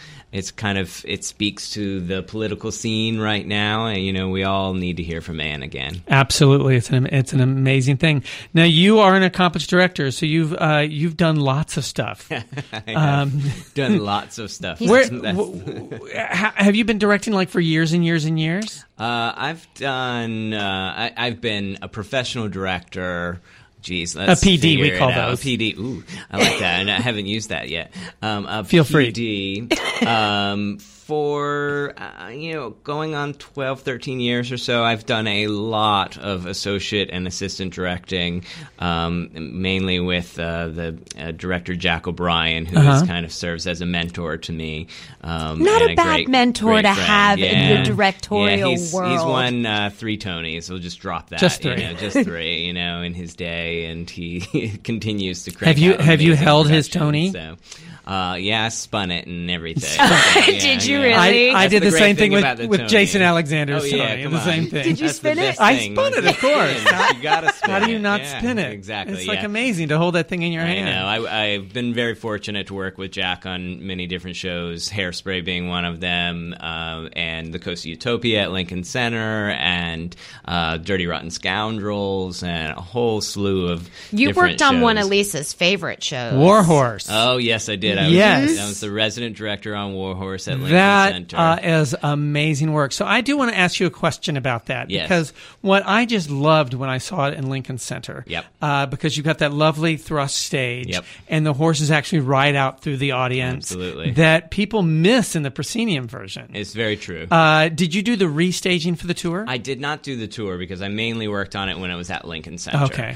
[SPEAKER 8] it speaks to the political scene right now, and we all need to hear from Anne again.
[SPEAKER 2] Absolutely, it's an amazing thing. Now you are an accomplished director, so you've done lots of stuff.
[SPEAKER 8] I have done lots of stuff.
[SPEAKER 2] Have you been directing for years and years and years?
[SPEAKER 8] I've done. I've been a professional director. Geez,
[SPEAKER 2] a PD, we call those.
[SPEAKER 8] A PD. Ooh, I like that, and I haven't used that yet.
[SPEAKER 2] Feel free.
[SPEAKER 8] PD. For, going on 12, 13 years or so, I've done a lot of associate and assistant directing, mainly with the director Jack O'Brien, who kind of serves as a mentor to me.
[SPEAKER 4] Not a bad mentor to have in your directorial world.
[SPEAKER 8] He's won 3 Tonys. We'll just drop that.
[SPEAKER 2] Just 3.
[SPEAKER 8] Just 3, in his day, and he continues to crank out
[SPEAKER 2] Have you held
[SPEAKER 8] amazing
[SPEAKER 2] his Tony?
[SPEAKER 8] So. I spun it and everything.
[SPEAKER 4] Did you really?
[SPEAKER 2] I
[SPEAKER 8] That's
[SPEAKER 2] did the
[SPEAKER 8] great
[SPEAKER 2] same thing
[SPEAKER 8] thing about the
[SPEAKER 2] with
[SPEAKER 8] Tony.
[SPEAKER 2] Jason Alexander's
[SPEAKER 8] Oh, yeah,
[SPEAKER 2] Tony.
[SPEAKER 8] come
[SPEAKER 2] The
[SPEAKER 8] on.
[SPEAKER 2] same thing.
[SPEAKER 4] Did you
[SPEAKER 8] That's the
[SPEAKER 4] spin it?
[SPEAKER 8] best
[SPEAKER 2] I
[SPEAKER 8] thing.
[SPEAKER 2] spun it, of course.
[SPEAKER 8] You gotta spin
[SPEAKER 2] How do you
[SPEAKER 8] it.
[SPEAKER 2] not
[SPEAKER 8] Yeah,
[SPEAKER 2] spin it?
[SPEAKER 8] Exactly.
[SPEAKER 2] It's like
[SPEAKER 8] yeah.
[SPEAKER 2] amazing to hold that thing in your
[SPEAKER 8] I
[SPEAKER 2] hand.
[SPEAKER 8] know. I've been very fortunate to work with Jack on many different shows, Hairspray being one of them, and The Coast of Utopia at Lincoln Center, and Dirty Rotten Scoundrels, and a whole slew of
[SPEAKER 4] You
[SPEAKER 8] different
[SPEAKER 4] worked on one
[SPEAKER 8] shows.
[SPEAKER 4] of Lisa's favorite shows.
[SPEAKER 2] Warhorse.
[SPEAKER 8] Oh, yes, I did. I
[SPEAKER 2] Yes.
[SPEAKER 8] was the resident director on Warhorse at Lincoln
[SPEAKER 2] That
[SPEAKER 8] Center.
[SPEAKER 2] is amazing work. So I do want to ask you a question about that
[SPEAKER 8] Yes.
[SPEAKER 2] because what I just loved when I saw it in Lincoln Center, because you've got that lovely thrust stage,
[SPEAKER 8] Yep.
[SPEAKER 2] and the horses actually ride out through the audience.
[SPEAKER 8] Absolutely.
[SPEAKER 2] That people miss in the proscenium version.
[SPEAKER 8] It's very true.
[SPEAKER 2] Did you do the restaging for the tour?
[SPEAKER 8] I did not do the tour because I mainly worked on it when I was at Lincoln Center.
[SPEAKER 2] Okay.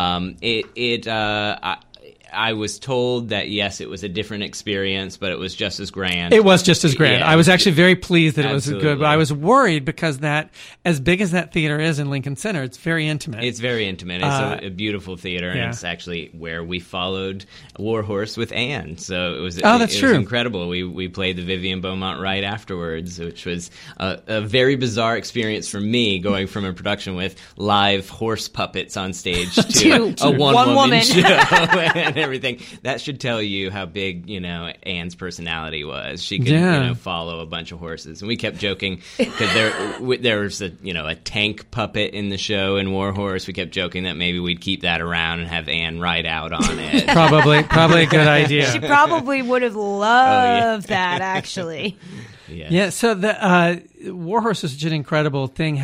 [SPEAKER 8] I was told that yes, it was a different experience, but it was just as grand.
[SPEAKER 2] It was just as grand.
[SPEAKER 8] Yeah,
[SPEAKER 2] I was actually very pleased that it was good,
[SPEAKER 8] Absolutely.
[SPEAKER 2] but I was worried because that, as big as that theater is in Lincoln Center, it's very intimate.
[SPEAKER 8] It's very intimate. It's a beautiful theater, and
[SPEAKER 2] yeah.
[SPEAKER 8] it's actually where we followed Warhorse with Anne. So it was.
[SPEAKER 2] That's
[SPEAKER 8] it
[SPEAKER 2] true.
[SPEAKER 8] was incredible. We played the Vivian Beaumont right afterwards, which was a very bizarre experience for me, going from a production with live horse puppets on stage to a one woman show and everything. That should tell you how big Anne's personality was. She could follow a bunch of horses, and we kept joking because there was a tank puppet in the show in Warhorse. We kept joking that maybe we'd keep that around and have Anne ride out on it.
[SPEAKER 2] probably a good idea.
[SPEAKER 4] She probably would have loved that, actually.
[SPEAKER 2] Yeah. So the Warhorse is such an incredible thing.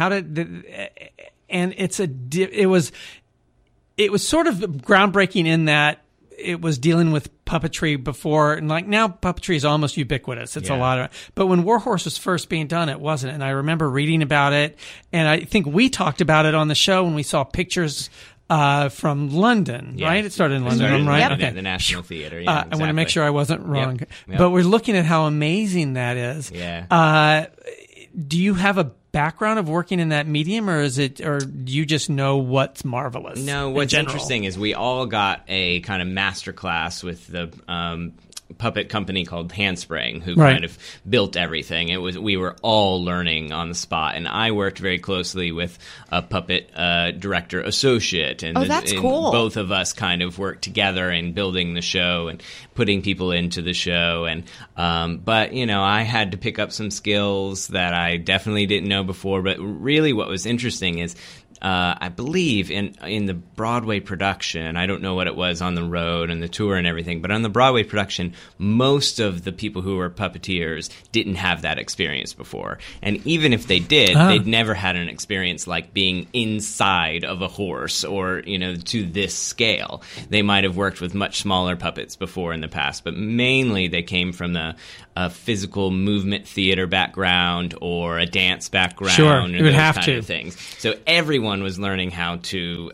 [SPEAKER 2] And it was sort of groundbreaking in that it was dealing with puppetry before, and like now puppetry is almost ubiquitous. It's a lot of, but when Warhorse was first being done, it wasn't. And I remember reading about it, and I think we talked about it on the show when we saw pictures from London, right? It started in London, right?
[SPEAKER 8] Yep.
[SPEAKER 2] Okay.
[SPEAKER 8] The National Theater.
[SPEAKER 2] I want to make sure I wasn't wrong.
[SPEAKER 8] Yep.
[SPEAKER 2] But we're looking at how amazing that is.
[SPEAKER 8] Yeah.
[SPEAKER 2] Do you have a background of working in that medium, or do you just know what's marvelous?
[SPEAKER 8] No, what's interesting is we all got a kind of master class with the puppet company called Handspring, who kind of built everything. We were all learning on the spot, and I worked very closely with a puppet director associate, and
[SPEAKER 4] that's cool.
[SPEAKER 8] Both of us kind of worked together in building the show and putting people into the show. And but I had to pick up some skills that I definitely didn't know before. But really, what was interesting is, I believe in the Broadway production, I don't know what it was on the road and the tour and everything, but on the Broadway production, most of the people who were puppeteers didn't have that experience before. And even if they did, they'd never had an experience like being inside of a horse or, to this scale. They might have worked with much smaller puppets before in the past, but mainly they came from a physical movement theater background or a dance background.
[SPEAKER 2] Sure,
[SPEAKER 8] and
[SPEAKER 2] you would
[SPEAKER 8] those
[SPEAKER 2] have
[SPEAKER 8] kind
[SPEAKER 2] to.
[SPEAKER 8] of things. So everyone was learning how to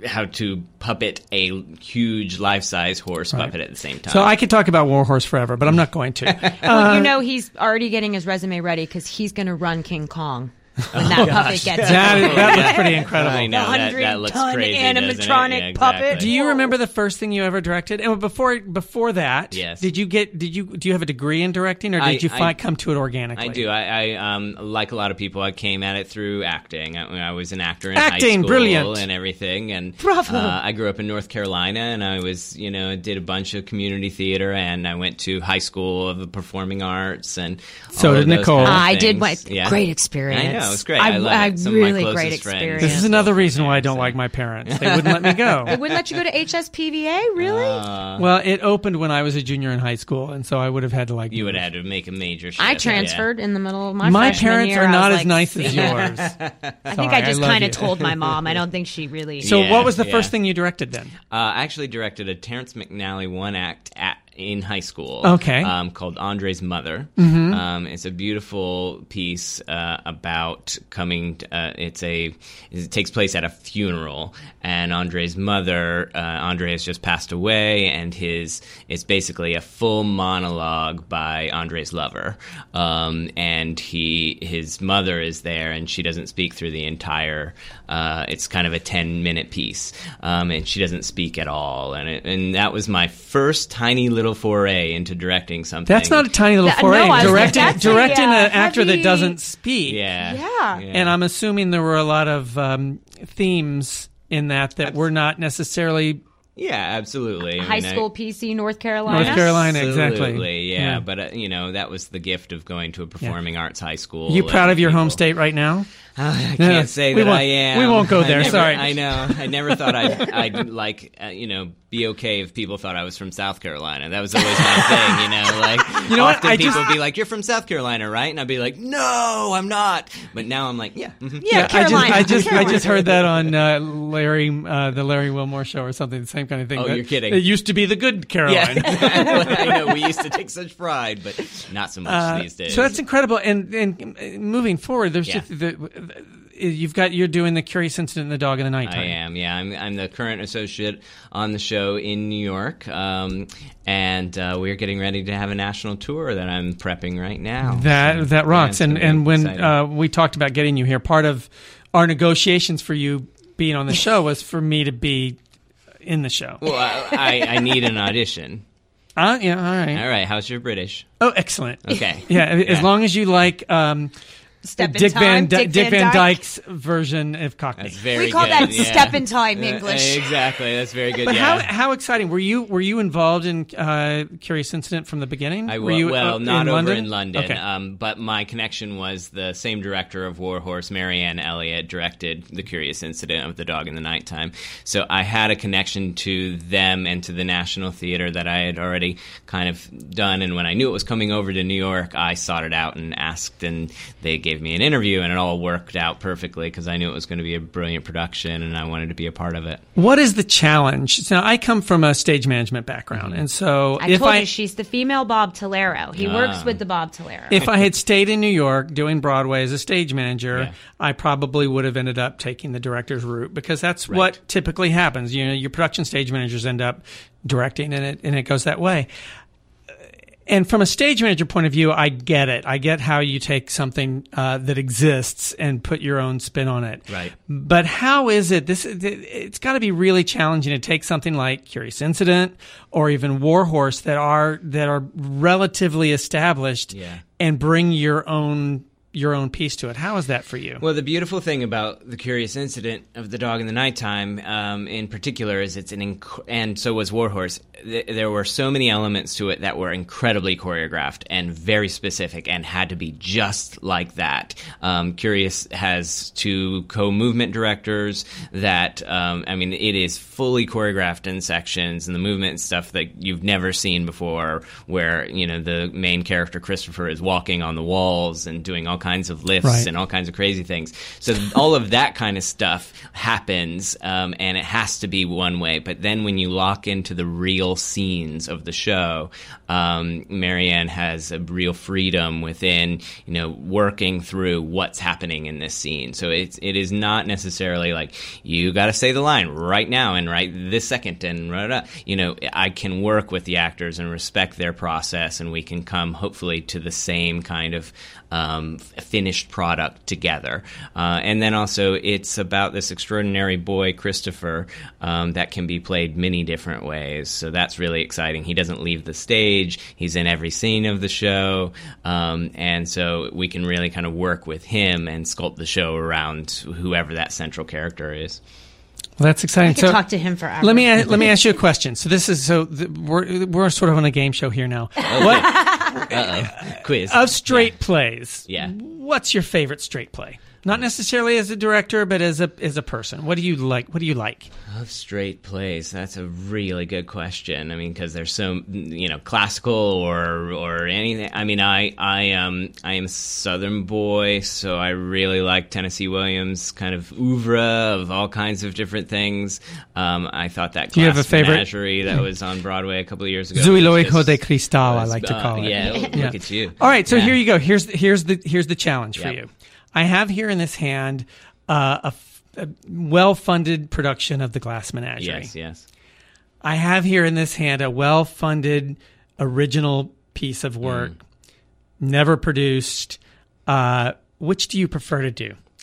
[SPEAKER 8] puppet a huge life-size horse puppet at the same time.
[SPEAKER 2] So I could talk about Warhorse forever, but I'm not going to.
[SPEAKER 4] Well, he's already getting his resume ready because he's going to run King Kong when that puppet gets
[SPEAKER 2] that looks pretty incredible.
[SPEAKER 8] I know, that
[SPEAKER 4] 100
[SPEAKER 8] looks
[SPEAKER 4] ton
[SPEAKER 8] crazy,
[SPEAKER 4] animatronic
[SPEAKER 8] doesn't it? Yeah,
[SPEAKER 4] puppet.
[SPEAKER 8] exactly.
[SPEAKER 2] Do you remember the first thing you ever directed? And before that,
[SPEAKER 8] Yes.
[SPEAKER 2] do you have a degree in directing, or did you come to it organically?
[SPEAKER 8] I do. I like a lot of people, I came at it through acting. I was an actor in
[SPEAKER 2] Acting,
[SPEAKER 8] high school
[SPEAKER 2] brilliant.
[SPEAKER 8] and everything. And
[SPEAKER 4] Bravo.
[SPEAKER 8] I grew up in North Carolina, and I was, did a bunch of community theater, and I went to high school of the performing arts, and
[SPEAKER 2] So
[SPEAKER 8] all
[SPEAKER 2] did
[SPEAKER 8] of those
[SPEAKER 2] Nicole.
[SPEAKER 8] kind of
[SPEAKER 4] I did
[SPEAKER 8] things.
[SPEAKER 4] my great experience.
[SPEAKER 8] I know, it was great. I love it. Some of my
[SPEAKER 4] really
[SPEAKER 8] closest
[SPEAKER 4] great
[SPEAKER 8] friends.
[SPEAKER 4] experience.
[SPEAKER 2] This is another reason why I don't like my parents. They wouldn't let me go.
[SPEAKER 4] They wouldn't let you go to HSPVA, really?
[SPEAKER 2] Well, it opened when I was a junior in high school, and so I would have had to
[SPEAKER 8] You would have had to make a major shift.
[SPEAKER 4] I transferred in the middle of my
[SPEAKER 2] My
[SPEAKER 4] freshman
[SPEAKER 2] parents
[SPEAKER 4] year.
[SPEAKER 2] are
[SPEAKER 4] I
[SPEAKER 2] not
[SPEAKER 4] was
[SPEAKER 2] as
[SPEAKER 4] like,
[SPEAKER 2] nice as yours.
[SPEAKER 4] I think I just kind of told my mom. I don't think she really.
[SPEAKER 2] So,
[SPEAKER 8] Yeah,
[SPEAKER 2] what was the
[SPEAKER 8] yeah.
[SPEAKER 2] first thing you directed then?
[SPEAKER 8] I actually directed a Terrence McNally one-act in high school.
[SPEAKER 2] Okay.
[SPEAKER 8] Called Andre's Mother.
[SPEAKER 2] Mm-hmm.
[SPEAKER 8] It's a beautiful piece about coming. It takes place at a funeral, and Andre's mother, Andre has just passed away, and it's basically a full monologue by Andre's lover, and his mother is there, and she doesn't speak through the entire. It's kind of a 10-minute piece, and she doesn't speak at all, and that was my first tiny little little foray into directing something.
[SPEAKER 2] That's not a tiny little
[SPEAKER 4] No,
[SPEAKER 2] foray.
[SPEAKER 4] I was like,
[SPEAKER 2] Directing
[SPEAKER 4] that's a,
[SPEAKER 2] an actor that
[SPEAKER 4] heavy-
[SPEAKER 2] doesn't speak.
[SPEAKER 8] Yeah.
[SPEAKER 2] And I'm assuming there were a lot of themes in that were not necessarily
[SPEAKER 8] Yeah, absolutely. I
[SPEAKER 4] High
[SPEAKER 8] mean,
[SPEAKER 4] school PC, North Carolina.
[SPEAKER 2] North Carolina, exactly.
[SPEAKER 8] Absolutely, yeah. But, that was the gift of going to a performing arts high school.
[SPEAKER 2] You proud of your home
[SPEAKER 8] People-
[SPEAKER 2] state right now?
[SPEAKER 8] I can't say
[SPEAKER 2] We
[SPEAKER 8] that
[SPEAKER 2] won't-
[SPEAKER 8] I am.
[SPEAKER 2] we won't go there, sorry.
[SPEAKER 8] I know. I never thought I'd like, be okay if people thought I was from South Carolina. That was always my thing, like,
[SPEAKER 2] You know what?
[SPEAKER 8] often people would be like, "You're from South Carolina, right?" And I'd be like, "No, I'm not." But now I'm like, "Yeah, mhm."
[SPEAKER 4] Yeah, Carolina.
[SPEAKER 2] I just
[SPEAKER 4] Carolina.
[SPEAKER 2] heard that on the Larry Wilmore show or something, the same kind of thing.
[SPEAKER 8] Oh,
[SPEAKER 2] But
[SPEAKER 8] you're kidding.
[SPEAKER 2] It used to be the good Carolina.
[SPEAKER 8] Yeah, I know. We used to take such pride, but not so much these days.
[SPEAKER 2] So that's incredible. And moving forward, there's
[SPEAKER 8] Yeah.
[SPEAKER 2] you're doing the Curious Incident in the Dog in the Nighttime.
[SPEAKER 8] I am, yeah. I'm the current associate on the show in New York, and we're getting ready to have a national tour that I'm prepping right now.
[SPEAKER 2] That rocks.
[SPEAKER 8] Yeah, it's gonna
[SPEAKER 2] and
[SPEAKER 8] be
[SPEAKER 2] when
[SPEAKER 8] exciting.
[SPEAKER 2] we talked about getting you here, part of our negotiations for you being on the show was for me to be in the show.
[SPEAKER 8] Well, I need an audition.
[SPEAKER 2] Yeah, all right.
[SPEAKER 8] All right, how's your British?
[SPEAKER 2] Oh, excellent.
[SPEAKER 8] Okay.
[SPEAKER 2] Yeah, as long as you like
[SPEAKER 4] Step in
[SPEAKER 2] Dick
[SPEAKER 4] time.
[SPEAKER 2] Dick Van Dyke's version of Cockney.
[SPEAKER 8] That's very
[SPEAKER 4] We call
[SPEAKER 8] good.
[SPEAKER 4] that
[SPEAKER 8] yeah.
[SPEAKER 4] step in time English.
[SPEAKER 8] Exactly, that's very good.
[SPEAKER 2] But
[SPEAKER 8] yeah.
[SPEAKER 2] how exciting were you involved in Curious Incident from the beginning?
[SPEAKER 8] I
[SPEAKER 2] were
[SPEAKER 8] was
[SPEAKER 2] you
[SPEAKER 8] not over
[SPEAKER 2] London?
[SPEAKER 8] in London,
[SPEAKER 2] Okay.
[SPEAKER 8] but my connection was the same director of Warhorse, Marianne Elliott, directed The Curious Incident of the Dog in the Nighttime. So I had a connection to them and to the National Theater that I had already kind of done. And when I knew it was coming over to New York, I sought it out and asked, and they gave me an interview, and it all worked out perfectly because I knew it was going to be a brilliant production, and I wanted to be a part of it.
[SPEAKER 2] What is the challenge? So I come from a stage management background, and so
[SPEAKER 4] I told you she's the female Bob Tolero. He works with the Bob Tolero.
[SPEAKER 2] if I had stayed in New York doing Broadway as a stage manager,
[SPEAKER 8] Yeah.
[SPEAKER 2] I probably would have ended up taking the director's route because that's what typically happens. Your production stage managers end up directing, and it goes that way. And from a stage manager point of view, I get it. I get how you take something that exists and put your own spin on it.
[SPEAKER 8] Right.
[SPEAKER 2] But how is it? It's got to be really challenging to take something like Curious Incident or even Warhorse that are relatively established and bring your own piece to it. How is that for you?
[SPEAKER 8] Well, the beautiful thing about The Curious Incident of the Dog in the Nighttime, in particular, is it's and so was Warhorse. There were so many elements to it that were incredibly choreographed and very specific and had to be just like that. Curious has two co-movement directors that, it is fully choreographed in sections, and the movement and stuff that you've never seen before, where, the main character, Christopher, is walking on the walls and doing all kinds of lifts and all kinds of crazy things. So all of that kind of stuff happens, and it has to be one way. But then when you lock into the real scenes of the show, Marianne has a real freedom within, working through what's happening in this scene. So it is not necessarily like, you got to say the line right now and right this second and I can work with the actors and respect their process, and we can come hopefully to the same kind of finished product together. And then also it's about this extraordinary boy, Christopher, that can be played many different ways. So that's really exciting. He doesn't leave the stage. He's in every scene of the show. And so we can really kind of work with him and sculpt the show around whoever that central character is.
[SPEAKER 2] Well, that's exciting.
[SPEAKER 4] I could talk to him forever.
[SPEAKER 2] Let me ask you a question. So this is we're sort of on a game show here now. What
[SPEAKER 8] Quiz
[SPEAKER 2] of straight plays?
[SPEAKER 8] Yeah.
[SPEAKER 2] What's your favorite straight play? Not necessarily as a director, but as a person. What do you like? What do you like?
[SPEAKER 8] Of straight plays, that's a really good question. Because there's so classical or anything. I am a Southern boy, so I really like Tennessee Williams' kind of oeuvre of all kinds of different things. I thought that
[SPEAKER 2] Do you have a
[SPEAKER 8] Glass
[SPEAKER 2] favorite?
[SPEAKER 8] Menagerie that was on Broadway a couple of years ago.
[SPEAKER 2] Zui lo
[SPEAKER 8] was
[SPEAKER 2] hijo
[SPEAKER 8] just-
[SPEAKER 2] de cristal, I like to call it.
[SPEAKER 8] Yeah, look at you.
[SPEAKER 2] All right, so
[SPEAKER 8] Yeah.
[SPEAKER 2] here you go. Here's the challenge for
[SPEAKER 8] Yep.
[SPEAKER 2] you. I have here in this hand a well-funded production of The Glass Menagerie.
[SPEAKER 8] Yes.
[SPEAKER 2] I have here in this hand a well-funded original piece of work, never produced. Which do you prefer to do?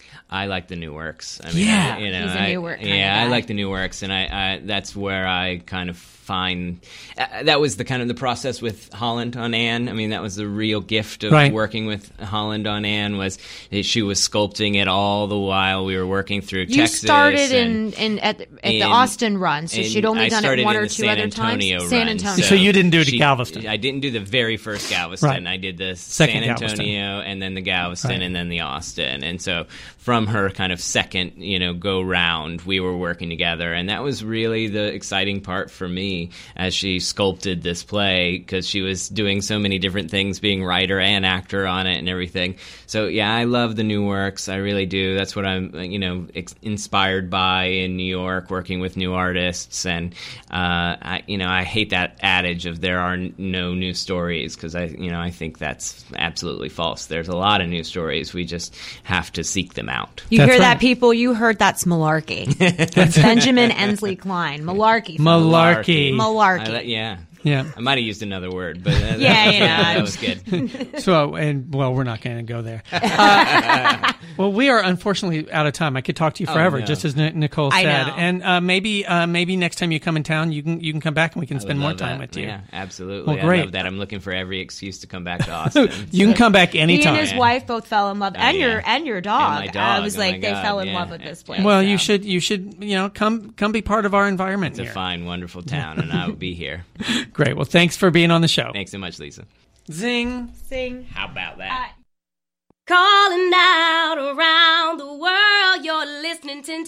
[SPEAKER 8] I like the New Works. I mean,
[SPEAKER 2] Yeah.
[SPEAKER 4] He's a New Work kind of
[SPEAKER 8] I
[SPEAKER 4] guy.
[SPEAKER 8] like the New Works, and I that's where I kind of find that was the kind of the process with Holland on Anne. I mean, that was the real gift of
[SPEAKER 2] Right.
[SPEAKER 8] working with Holland on Anne, was that she was sculpting it all the while we were working through
[SPEAKER 4] You
[SPEAKER 8] Texas.
[SPEAKER 4] started
[SPEAKER 8] and
[SPEAKER 4] at the Austin run, so she'd only
[SPEAKER 8] I
[SPEAKER 4] done it
[SPEAKER 8] started
[SPEAKER 4] one
[SPEAKER 8] in
[SPEAKER 4] or
[SPEAKER 8] the
[SPEAKER 4] two
[SPEAKER 8] San
[SPEAKER 4] other
[SPEAKER 8] Antonio
[SPEAKER 4] times. San
[SPEAKER 8] run,
[SPEAKER 4] Antonio.
[SPEAKER 2] So you didn't do it at Galveston.
[SPEAKER 8] I didn't do the very first Galveston.
[SPEAKER 2] Right.
[SPEAKER 8] I did the
[SPEAKER 2] Second
[SPEAKER 8] San
[SPEAKER 2] Galveston.
[SPEAKER 8] Antonio, and then the Galveston,
[SPEAKER 2] Right.
[SPEAKER 8] and then the Austin. And so from her kind of second, go round, we were working together, and that was really the exciting part for me as she sculpted this play, because she was doing so many different things, being writer and actor on it and everything. So yeah, I love the New Works. I really do. That's what I'm, inspired by in New York, working with new artists. And I hate that adage of there are no new stories, because I think that's absolutely false. There's a lot of new stories. We just have to seek them out.
[SPEAKER 4] You
[SPEAKER 2] That's
[SPEAKER 4] hear that,
[SPEAKER 2] right.
[SPEAKER 4] people? You heard that's malarkey. That's Benjamin Ensley Klein. Malarkey.
[SPEAKER 2] Malarkey.
[SPEAKER 4] Malarkey.
[SPEAKER 8] Yeah.
[SPEAKER 2] Yeah.
[SPEAKER 8] I might have used another word, but
[SPEAKER 4] Yeah,
[SPEAKER 8] that was good.
[SPEAKER 2] So, we're not going to go there. Well, we are unfortunately out of time. I could talk to you forever,
[SPEAKER 8] no.
[SPEAKER 2] just as Nicole
[SPEAKER 4] I
[SPEAKER 2] said.
[SPEAKER 4] know.
[SPEAKER 2] And maybe next time you come in town, you can come back and we can
[SPEAKER 8] I
[SPEAKER 2] spend
[SPEAKER 8] would
[SPEAKER 2] more
[SPEAKER 8] love
[SPEAKER 2] time
[SPEAKER 8] that.
[SPEAKER 2] with you.
[SPEAKER 8] Yeah, absolutely.
[SPEAKER 2] Well, great.
[SPEAKER 8] I love that. I'm looking for every excuse to come back to Austin.
[SPEAKER 2] You can come back
[SPEAKER 4] He
[SPEAKER 2] anytime.
[SPEAKER 4] and his wife both fell in love, and
[SPEAKER 8] yeah.
[SPEAKER 4] your dog.
[SPEAKER 8] And my dog.
[SPEAKER 4] I was
[SPEAKER 8] Oh my
[SPEAKER 4] like, they
[SPEAKER 8] God,
[SPEAKER 4] fell in
[SPEAKER 8] yeah.
[SPEAKER 4] love with this place.
[SPEAKER 2] Well,
[SPEAKER 4] so.
[SPEAKER 2] you should come be part of our environment
[SPEAKER 8] It's a
[SPEAKER 2] here.
[SPEAKER 8] fine, wonderful town, and I will be here.
[SPEAKER 2] Great. Well, thanks for being on the show.
[SPEAKER 8] Thanks so much, Lisa.
[SPEAKER 2] Zing.
[SPEAKER 4] Sing.
[SPEAKER 8] How about that?
[SPEAKER 7] Calling out around the world, you're listening to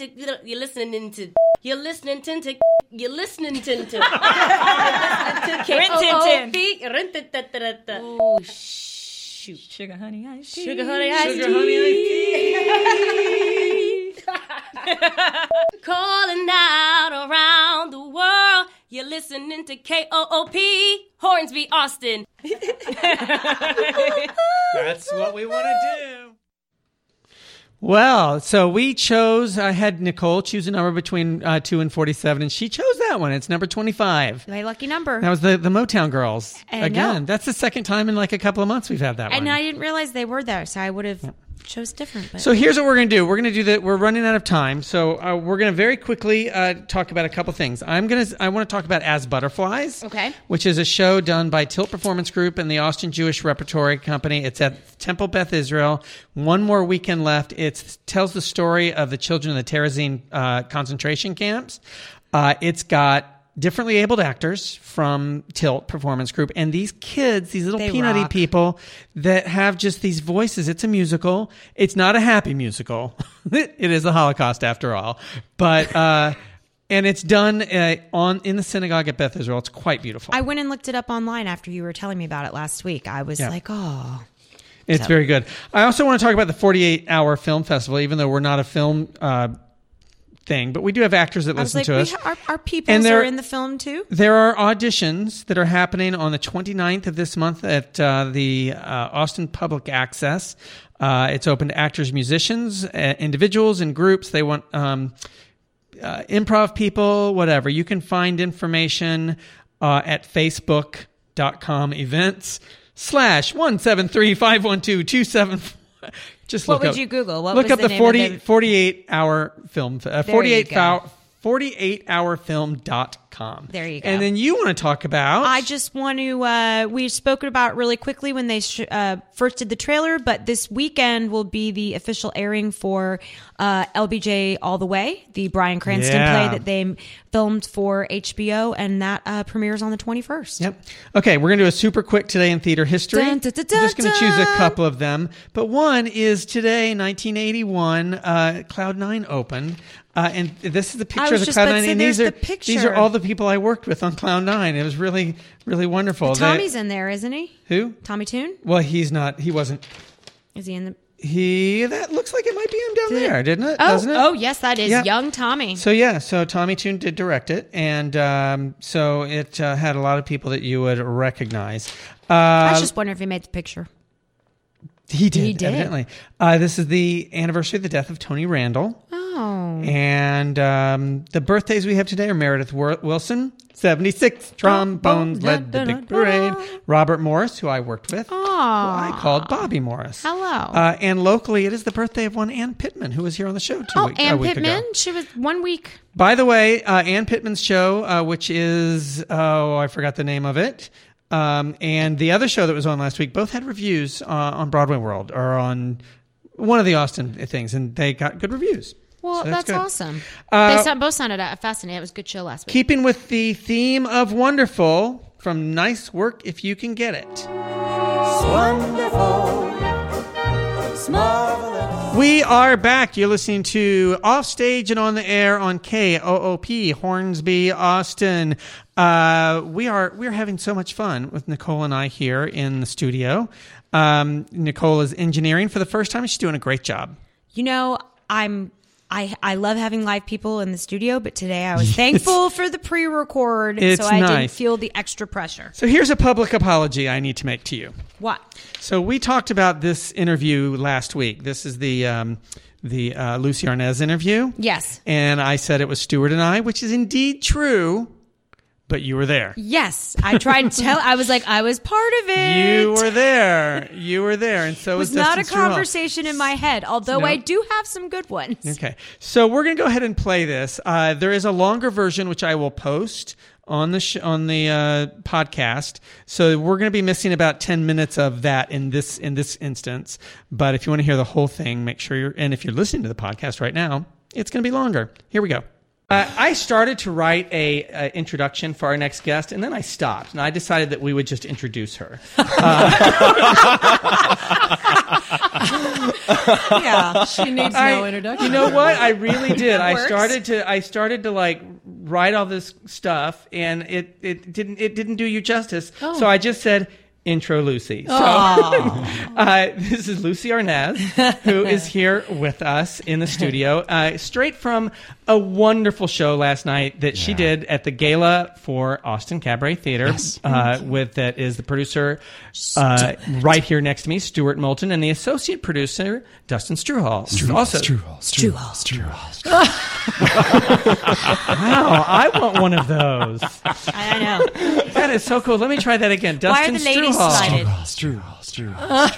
[SPEAKER 7] K-O-O-P. Oh, shoot.
[SPEAKER 4] Sugar honey iced tea.
[SPEAKER 7] Sugar honey iced tea. Calling out around the world, you're listening to KOOP, Hornsby, Austin.
[SPEAKER 2] That's what we want to do. Well, so we chose, I had Nicole choose a number between 2 and 47, and she chose that one. It's number 25.
[SPEAKER 4] My lucky number.
[SPEAKER 2] That was the Motown Girls.
[SPEAKER 4] I
[SPEAKER 2] Again,
[SPEAKER 4] know.
[SPEAKER 2] that's the second time in like a couple of months we've had that
[SPEAKER 4] And
[SPEAKER 2] one.
[SPEAKER 4] I didn't realize they were there, so I would have chose different. But
[SPEAKER 2] So here's what we're going to do. We're going to do that. We're running out of time, so we're going to very quickly talk about a couple things. I want to talk about As Butterflies,
[SPEAKER 4] Okay.
[SPEAKER 2] which is a show done by Tilt Performance Group and the Austin Jewish Repertory Company. It's at Temple Beth Israel. One more weekend left. It tells the story of the children of the Terezin concentration camps. It's got differently abled actors from Tilt Performance Group, and these kids, these little
[SPEAKER 4] They
[SPEAKER 2] peanutty
[SPEAKER 4] rock.
[SPEAKER 2] people that have just these voices. It's a musical. It's not a happy musical. It is a Holocaust after all, but and it's done in the synagogue at Beth Israel. It's quite beautiful.
[SPEAKER 4] I went and looked it up online after you were telling me about it last week. I was
[SPEAKER 2] Yeah.
[SPEAKER 4] like, oh.
[SPEAKER 2] It's very good. I also want to talk about the 48-hour film festival, even though we're not a film thing, but we do have actors that
[SPEAKER 4] I was
[SPEAKER 2] listen
[SPEAKER 4] like,
[SPEAKER 2] to us.
[SPEAKER 4] our people
[SPEAKER 2] And they're-
[SPEAKER 4] are in the film too?
[SPEAKER 2] There are auditions that are happening on the 29th of this month at the Austin Public Access. It's open to actors, musicians, individuals, and groups. They want improv people, whatever. You can find information at facebook.com/173512274. Just
[SPEAKER 4] What
[SPEAKER 2] look
[SPEAKER 4] would
[SPEAKER 2] up,
[SPEAKER 4] you Google? What
[SPEAKER 2] look
[SPEAKER 4] was
[SPEAKER 2] up
[SPEAKER 4] the
[SPEAKER 2] the
[SPEAKER 4] name of the-
[SPEAKER 2] 48-hour film.
[SPEAKER 4] There you go.
[SPEAKER 2] 48hourfilm.com.
[SPEAKER 4] There you go.
[SPEAKER 2] And then you want to talk about
[SPEAKER 4] I just want to, we spoke about it really quickly when they first did the trailer, but this weekend will be the official airing for LBJ All the Way, the Bryan Cranston
[SPEAKER 2] Yeah.
[SPEAKER 4] play that they filmed for HBO, and that premieres on the 21st.
[SPEAKER 2] Yep. Okay, we're going to do a super quick Today in Theater History.
[SPEAKER 4] Dun, dun, dun,
[SPEAKER 2] I'm just going to choose a
[SPEAKER 4] dun.
[SPEAKER 2] couple of them. But one is today, 1981, Cloud9 opened. And this is the picture of
[SPEAKER 4] was
[SPEAKER 2] the
[SPEAKER 4] just about to
[SPEAKER 2] Cloud9.
[SPEAKER 4] say,
[SPEAKER 2] And
[SPEAKER 4] there's
[SPEAKER 2] these are,
[SPEAKER 4] the picture.
[SPEAKER 2] these are all the people I worked with on Cloud9. It was really, really wonderful.
[SPEAKER 4] Tommy's in there, isn't he?
[SPEAKER 2] Who?
[SPEAKER 4] Tommy Toon?
[SPEAKER 2] Well, he's not. He wasn't.
[SPEAKER 4] Is he in the...
[SPEAKER 2] That looks like it might be him down there, didn't it?
[SPEAKER 4] Oh,
[SPEAKER 2] Doesn't it?
[SPEAKER 4] oh, yes, that is
[SPEAKER 2] Yeah.
[SPEAKER 4] young Tommy.
[SPEAKER 2] So Tommy Toon did direct it, and so it had a lot of people that you would recognize.
[SPEAKER 4] I was just wondering if he made the picture.
[SPEAKER 2] He did,
[SPEAKER 4] He did.
[SPEAKER 2] evidently. This is the anniversary of the death of Tony Randall.
[SPEAKER 4] Oh.
[SPEAKER 2] And the birthdays we have today are Meredith Wilson, 76, trombones, led the big parade. Robert Morris, who I worked with, who I called Bobby Morris.
[SPEAKER 4] Hello.
[SPEAKER 2] And locally, it is the birthday of one Ann Pittman, who was here on the show a week
[SPEAKER 4] Pittman.
[SPEAKER 2] ago.
[SPEAKER 4] She was 1 week.
[SPEAKER 2] By the way, Ann Pittman's show, which is, I forgot the name of it, and the other show that was on last week, both had reviews on Broadway World, or on one of the Austin things, and they got good reviews.
[SPEAKER 4] Well,
[SPEAKER 2] So
[SPEAKER 4] that's
[SPEAKER 2] good.
[SPEAKER 4] awesome. They both sounded fascinating. It was a good show last week.
[SPEAKER 2] Keeping with the theme of wonderful, from Nice Work If You Can Get It.
[SPEAKER 1] Wonderful. It's marvelous.
[SPEAKER 2] We are back. You're listening to Offstage and on the Air on KOOP, Hornsby, Austin. We're having so much fun with Nicole and I here in the studio. Nicole is engineering for the first time. She's doing a great job.
[SPEAKER 4] You know, I love having live people in the studio, but today I was thankful for the pre-record,
[SPEAKER 2] It's
[SPEAKER 4] so I didn't
[SPEAKER 2] nice.
[SPEAKER 4] feel the extra pressure.
[SPEAKER 2] So here's a public apology I need to make to you.
[SPEAKER 4] What?
[SPEAKER 2] So we talked about this interview last week. This is the Lucy Arnaz interview.
[SPEAKER 4] Yes.
[SPEAKER 2] And I said it was Stuart and I, which is indeed true, but you were there.
[SPEAKER 4] Yes. I tried to tell. I was like, I was part of it.
[SPEAKER 2] You were there. And so
[SPEAKER 4] It was
[SPEAKER 2] was
[SPEAKER 4] not a
[SPEAKER 2] Dustin Struhel.
[SPEAKER 4] conversation in my head, although
[SPEAKER 2] No.
[SPEAKER 4] I do have some good ones.
[SPEAKER 2] Okay. So we're going to go ahead and play this. There is a longer version, which I will post on the podcast. So we're going to be missing about 10 minutes of that in this instance. But if you want to hear the whole thing, make sure and if you're listening to the podcast right now, it's going to be longer. Here we go. I started to write a introduction for our next guest, and then I stopped, and I decided that we would just introduce her.
[SPEAKER 9] Yeah, she needs no introduction.
[SPEAKER 2] You know what? I really did.
[SPEAKER 4] That
[SPEAKER 2] I
[SPEAKER 4] works.
[SPEAKER 2] started to like write all this stuff, and it didn't do you justice.
[SPEAKER 9] Oh.
[SPEAKER 2] So I just said, intro Lucy. So, this is Lucy Arnaz, who is here with us in the studio, straight from a wonderful show last night that she did at the gala for Austin Cabaret Theater. With that is the producer right here next to me, Stuart Moulton, and the associate producer, Dustin Struhel. Wow, I want one of those.
[SPEAKER 4] I know.
[SPEAKER 2] That is so cool. Let me try that again.
[SPEAKER 4] Why are
[SPEAKER 2] Dustin
[SPEAKER 4] the ladies
[SPEAKER 2] Struhel.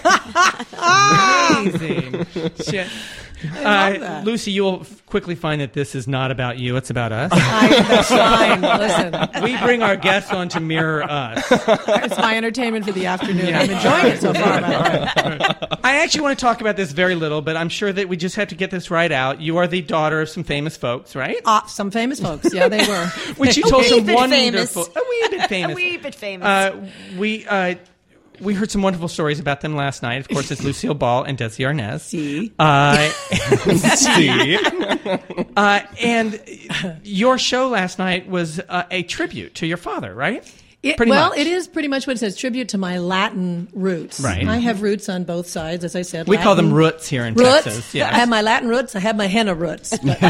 [SPEAKER 4] excited?
[SPEAKER 2] Amazing. Shit.
[SPEAKER 9] that.
[SPEAKER 2] Lucy, you will quickly find that this is not about you. It's about us.
[SPEAKER 9] That's fine. Listen,
[SPEAKER 2] We bring our guests on to mirror us.
[SPEAKER 9] it's my entertainment for the afternoon. I'm enjoying it so far.
[SPEAKER 2] I actually want to talk about this very little, but I'm sure that we just have to get this right out. You are the daughter of some famous folks, right?
[SPEAKER 9] Some famous folks. Yeah, they were.
[SPEAKER 2] Which you told
[SPEAKER 4] wee
[SPEAKER 2] some
[SPEAKER 4] bit
[SPEAKER 2] wonderful...
[SPEAKER 4] famous.
[SPEAKER 2] A wee bit famous.
[SPEAKER 4] A wee bit famous.
[SPEAKER 2] We heard some wonderful stories about them last night. Of course, it's Lucille Ball and Desi Arnaz.
[SPEAKER 9] See?
[SPEAKER 2] And your show last night was a tribute to your father, right? Pretty much.
[SPEAKER 9] It is pretty much what it says, tribute to my Latin roots.
[SPEAKER 2] Right.
[SPEAKER 9] I have roots on both sides, as I said.
[SPEAKER 2] We call them
[SPEAKER 9] Latin
[SPEAKER 2] roots here in
[SPEAKER 9] roots.
[SPEAKER 2] Texas. Yes.
[SPEAKER 9] I have my Latin roots. I have my henna roots. But, and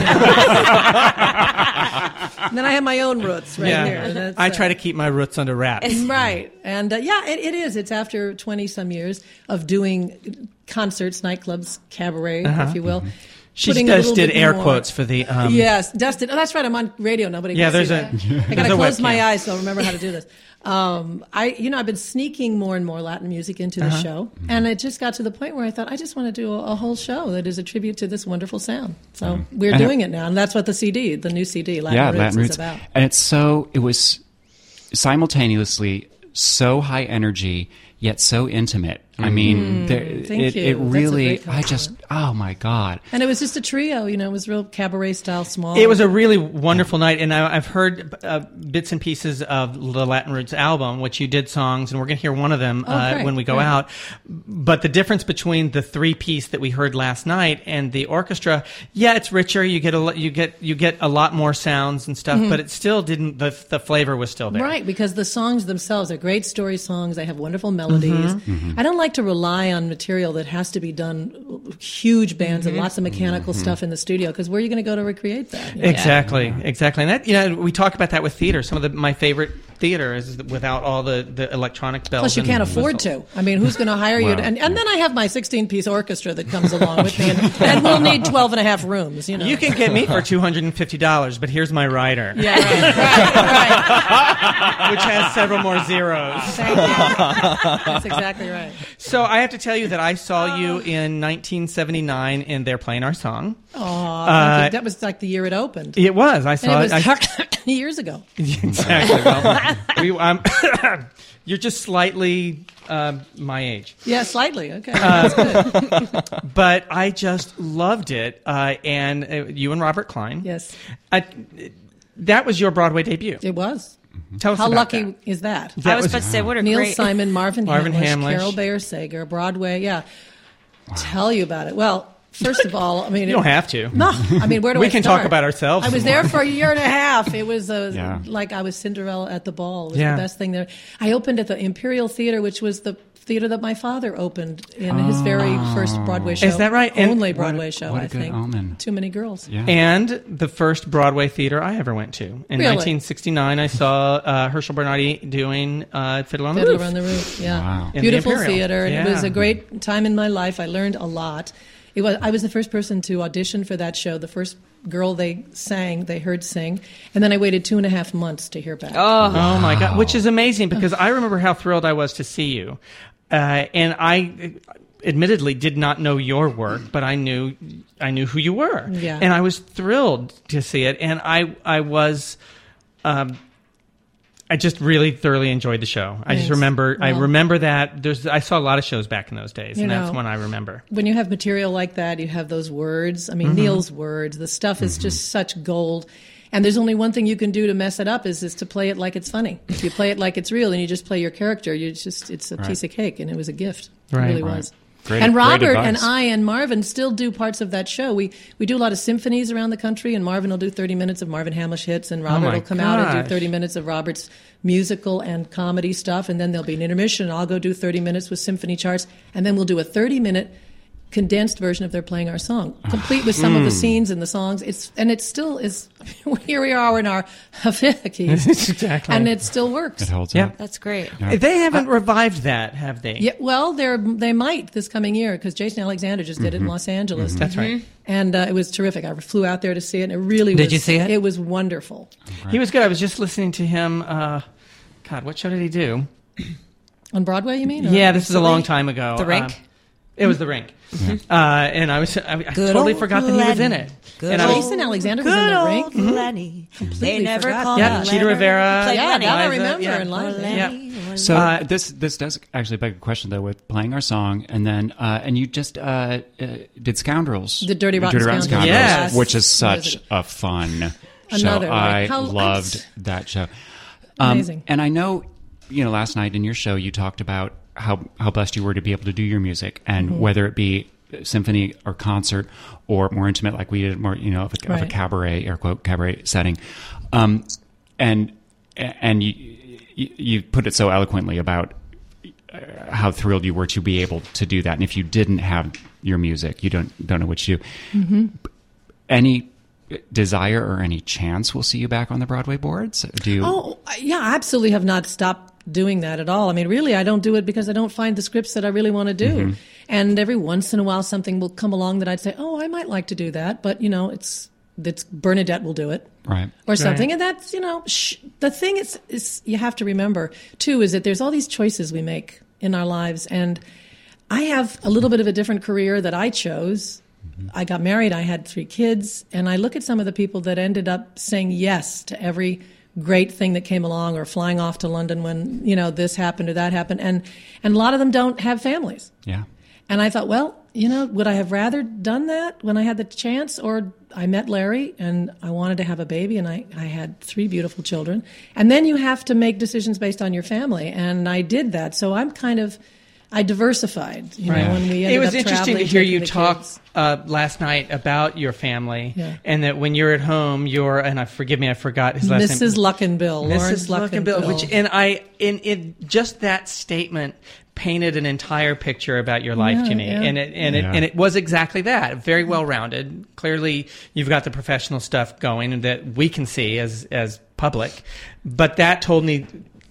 [SPEAKER 9] then I have my own roots right here. And that's,
[SPEAKER 2] I try to keep my roots under wraps.
[SPEAKER 9] Right. And it is. It's after 20-some years of doing concerts, nightclubs, cabaret, if you will.
[SPEAKER 2] She
[SPEAKER 9] Putting a little
[SPEAKER 2] did
[SPEAKER 9] bit
[SPEAKER 2] air
[SPEAKER 9] more.
[SPEAKER 2] quotes for the...
[SPEAKER 9] Yes, Dustin. Oh, that's right. I'm on radio. Nobody can
[SPEAKER 2] there's
[SPEAKER 9] see
[SPEAKER 2] a
[SPEAKER 9] that. I got
[SPEAKER 2] there's
[SPEAKER 9] to
[SPEAKER 2] a
[SPEAKER 9] close my
[SPEAKER 2] webcam.
[SPEAKER 9] eyes so I'll remember how to do this. I've been sneaking more and more Latin music into the show, and it just got to the point where I thought I just want to do a whole show that is a tribute to this wonderful sound. So we're doing it now, and that's what the new CD, Latin Roots, is about.
[SPEAKER 10] And it was simultaneously so high energy yet so intimate. I mean,
[SPEAKER 9] Thank you.
[SPEAKER 10] it
[SPEAKER 9] That's a
[SPEAKER 10] really,
[SPEAKER 9] great
[SPEAKER 10] oh my God.
[SPEAKER 9] And it was just a trio, it was real cabaret style, small.
[SPEAKER 2] It was a really wonderful night, and I've heard bits and pieces of the Latin Roots album, which you did songs, and we're going to hear one of them
[SPEAKER 9] great,
[SPEAKER 2] when we go out. But the difference between the three-piece that we heard last night and the orchestra, it's richer. You get a lot more sounds and stuff, but it still didn't. The flavor was still there,
[SPEAKER 9] right? Because the songs themselves are great story songs. They have wonderful melodies. I don't like to rely on material that has to be done huge bands and lots of mechanical stuff in the studio, because where are you going to go to recreate that?
[SPEAKER 2] Exactly. And that we talk about that with theater. Some of my favorite theater is without all the electronic bells.
[SPEAKER 9] Plus, you
[SPEAKER 2] and
[SPEAKER 9] can't afford
[SPEAKER 2] whistles.
[SPEAKER 9] to. I mean, who's going to hire you?
[SPEAKER 10] Well,
[SPEAKER 9] And then I have my 16-piece orchestra that comes along with me, and we'll need 12 and a half rooms. You know,
[SPEAKER 2] You can get me for $250, but here's my rider,
[SPEAKER 9] yeah, right.
[SPEAKER 2] which has several more zeros.
[SPEAKER 9] Thank you. That's exactly right.
[SPEAKER 2] So I have to tell you that I saw you in 1979 in They're Playing Our Song.
[SPEAKER 9] Oh, thank you. That was like the year it opened.
[SPEAKER 2] It was. I
[SPEAKER 9] And
[SPEAKER 2] saw
[SPEAKER 9] it
[SPEAKER 2] it.
[SPEAKER 9] was years ago.
[SPEAKER 2] Exactly. Well, you're just slightly my age.
[SPEAKER 9] Yeah, slightly. Okay, that's good.
[SPEAKER 2] But I just loved it. And you and Robert Klein.
[SPEAKER 9] Yes,
[SPEAKER 2] that was your Broadway debut.
[SPEAKER 9] it was.
[SPEAKER 2] Tell us
[SPEAKER 9] How
[SPEAKER 2] about
[SPEAKER 9] lucky
[SPEAKER 2] that.
[SPEAKER 9] is that?
[SPEAKER 4] I was about to say, what a
[SPEAKER 9] Neil
[SPEAKER 4] great.
[SPEAKER 9] Simon, Marvin Hamlish,
[SPEAKER 2] Hamlish.
[SPEAKER 9] Carol Bayer Sager, Broadway. Yeah, tell you about it. Well, first of all, I mean,
[SPEAKER 2] You don't have to.
[SPEAKER 9] No, I mean, where do
[SPEAKER 2] We
[SPEAKER 9] I
[SPEAKER 2] can
[SPEAKER 9] start?
[SPEAKER 2] talk about ourselves
[SPEAKER 9] I was
[SPEAKER 2] some
[SPEAKER 9] there
[SPEAKER 2] more.
[SPEAKER 9] for a year and a half. It was
[SPEAKER 10] Yeah.
[SPEAKER 9] like I was Cinderella at the ball. It was
[SPEAKER 2] Yeah.
[SPEAKER 9] the best thing there. I opened at the Imperial Theater, which was the theater that my father opened in his very first Broadway show.
[SPEAKER 2] Is that right? And
[SPEAKER 9] Only
[SPEAKER 2] what
[SPEAKER 9] Broadway show,
[SPEAKER 10] what a
[SPEAKER 9] I
[SPEAKER 10] good
[SPEAKER 9] think.
[SPEAKER 10] omen.
[SPEAKER 9] Too Many Girls.
[SPEAKER 10] Yeah.
[SPEAKER 2] And the first Broadway theater I ever went to. In
[SPEAKER 9] Really?
[SPEAKER 2] 1969, I saw Herschel Bernardi doing Fiddler on the
[SPEAKER 9] Fiddler
[SPEAKER 2] Roof.
[SPEAKER 9] on the Roof. Yeah,
[SPEAKER 10] Wow.
[SPEAKER 2] In the
[SPEAKER 9] beautiful
[SPEAKER 2] Imperial.
[SPEAKER 9] theater, and it was
[SPEAKER 2] Yeah.
[SPEAKER 9] a great time in my life. I learned a lot. I was the first person to audition for that show. The first girl they heard sing, and then I waited 2.5 months to hear back.
[SPEAKER 2] Oh my God! Which is amazing because I remember how thrilled I was to see you, and I admittedly did not know your work, but I knew who you were,
[SPEAKER 9] Yeah.
[SPEAKER 2] and I was thrilled to see it, and I was. I just really thoroughly enjoyed the show. I just
[SPEAKER 9] Thanks.
[SPEAKER 2] remember. I
[SPEAKER 9] Well-
[SPEAKER 2] remember that. I saw a lot of shows back in those days,
[SPEAKER 9] You
[SPEAKER 2] and that's
[SPEAKER 9] know,
[SPEAKER 2] when I remember.
[SPEAKER 9] When you have material like that, you have those words. I mean,
[SPEAKER 2] Mm-hmm.
[SPEAKER 9] Neil's words. The stuff is just such gold. And there's only one thing you can do to mess it up is to play it like it's funny. If you play it like it's real and you just play your character, it's a piece of cake, and it was a gift.
[SPEAKER 2] Right.
[SPEAKER 9] It really
[SPEAKER 10] Right.
[SPEAKER 9] was.
[SPEAKER 10] Great-
[SPEAKER 9] and
[SPEAKER 10] great
[SPEAKER 9] Robert and
[SPEAKER 10] advice.
[SPEAKER 9] I and Marvin still do parts of that show. We do a lot of symphonies around the country, and Marvin will do 30 minutes of Marvin Hamlish hits, and Robert
[SPEAKER 2] my
[SPEAKER 9] will come out and
[SPEAKER 2] gosh.
[SPEAKER 9] do 30 minutes of Robert's musical and comedy stuff, and then there'll be an intermission, and I'll go do 30 minutes with symphony charts, and then we'll do a 30-minute condensed version of They're Playing Our Song, complete with some of the scenes and the songs. It still is. Here we are in our 50s,
[SPEAKER 2] Exactly.
[SPEAKER 9] and it still works.
[SPEAKER 10] It holds
[SPEAKER 2] Yeah.
[SPEAKER 10] up.
[SPEAKER 4] That's great.
[SPEAKER 2] They haven't revived that, have they?
[SPEAKER 9] Yeah, well, they might this coming year because Jason Alexander just did it in Los Angeles.
[SPEAKER 2] That's right.
[SPEAKER 9] And it was terrific. I flew out there to see it, and it really
[SPEAKER 2] Did
[SPEAKER 9] was.
[SPEAKER 2] you see it?
[SPEAKER 9] It was wonderful.
[SPEAKER 2] He was good. I was just listening to him. God, what show did he do?
[SPEAKER 9] On Broadway, you mean?
[SPEAKER 2] Yeah, this is a long time ago.
[SPEAKER 4] The Rink?
[SPEAKER 2] It was The Rink. And I totally
[SPEAKER 4] old
[SPEAKER 2] forgot that he was in
[SPEAKER 4] Lenny.
[SPEAKER 2] it.
[SPEAKER 4] Good
[SPEAKER 2] And I was,
[SPEAKER 9] Jason Alexander was in the Rink.
[SPEAKER 4] Lenny. They never
[SPEAKER 9] forgot
[SPEAKER 4] called
[SPEAKER 2] yeah,
[SPEAKER 4] me
[SPEAKER 2] Cheetah
[SPEAKER 4] Lenny.
[SPEAKER 2] Rivera.
[SPEAKER 4] Played
[SPEAKER 9] Yeah,
[SPEAKER 4] Lenny.
[SPEAKER 9] now I
[SPEAKER 2] Liza,
[SPEAKER 9] remember
[SPEAKER 2] yeah.
[SPEAKER 9] in live.
[SPEAKER 4] Lenny.
[SPEAKER 10] So this does actually beg a question though with Playing Our Song, and then and you just did Scoundrels,
[SPEAKER 9] The Dirty Rotten Scoundrels.
[SPEAKER 2] Yes.
[SPEAKER 10] which is such a fun
[SPEAKER 9] Another,
[SPEAKER 10] show.
[SPEAKER 9] like,
[SPEAKER 10] I
[SPEAKER 9] how-
[SPEAKER 10] loved that show.
[SPEAKER 9] Amazing.
[SPEAKER 10] And I know, last night in your show you talked about how blessed you were to be able to do your music, and
[SPEAKER 9] Mm-hmm.
[SPEAKER 10] whether it be symphony or concert or more intimate, like we did, more of a
[SPEAKER 9] Right.
[SPEAKER 10] cabaret, air quote cabaret setting, and you put it so eloquently about how thrilled you were to be able to do that. And if you didn't have your music, you don't know what to do.
[SPEAKER 9] Mm-hmm.
[SPEAKER 10] Any desire or any chance we'll see you back on the Broadway boards? Do you?
[SPEAKER 9] Oh, yeah, I absolutely have not stopped doing that at all. I mean, really, I don't do it because I don't find the scripts that I really want to do.
[SPEAKER 10] Mm-hmm.
[SPEAKER 9] And every once in a while, something will come along that I'd say, oh, I might like to do that. But, it's Bernadette will do it.
[SPEAKER 10] Right.
[SPEAKER 9] Or something. And that's, the thing is you have to remember, too, is that there's all these choices we make in our lives. And I have a little bit of a different career that I chose. I got married, I had 3 kids, and I look at some of the people that ended up saying yes to every great thing that came along, or flying off to London when, this happened or that happened. And a lot of them don't have families.
[SPEAKER 10] Yeah.
[SPEAKER 9] And I thought, well, would I have rather done that when I had the chance? Or I met Larry and I wanted to have a baby, and I had 3 beautiful children. And then you have to make decisions based on your family. And I did that. So I diversified, when we ended
[SPEAKER 2] It was
[SPEAKER 9] up
[SPEAKER 2] interesting to
[SPEAKER 9] traveling,
[SPEAKER 2] hear
[SPEAKER 9] taking
[SPEAKER 2] you
[SPEAKER 9] the
[SPEAKER 2] talk
[SPEAKER 9] kids.
[SPEAKER 2] last night about your family,
[SPEAKER 9] Yeah.
[SPEAKER 2] and that when you're at home, forgive me, I forgot his last name.
[SPEAKER 9] Mrs. Luckenbill, Lawrence
[SPEAKER 2] Mrs. Luckenbill,
[SPEAKER 9] Luckenbill.
[SPEAKER 2] in just that statement painted an entire picture about your life to me,
[SPEAKER 9] yeah.
[SPEAKER 2] and it was exactly that, very well rounded. Clearly, you've got the professional stuff going that we can see as public, but that told me